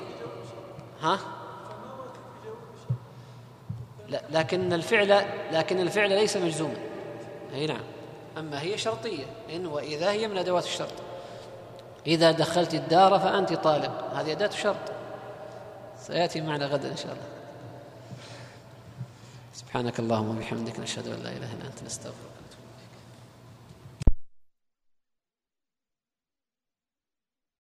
لا، لكن الفعل ليس مجزوما، أي نعم، أما هي شرطية، إن وإذا هي من أدوات الشرط. إذا دخلت الدار فأنت طالق، هذه أداة شرط، سيأتي معنا غدا إن شاء الله. سبحانك اللهم وبحمدك، نشهد أن لا إله إلا أنت، نستغفرك.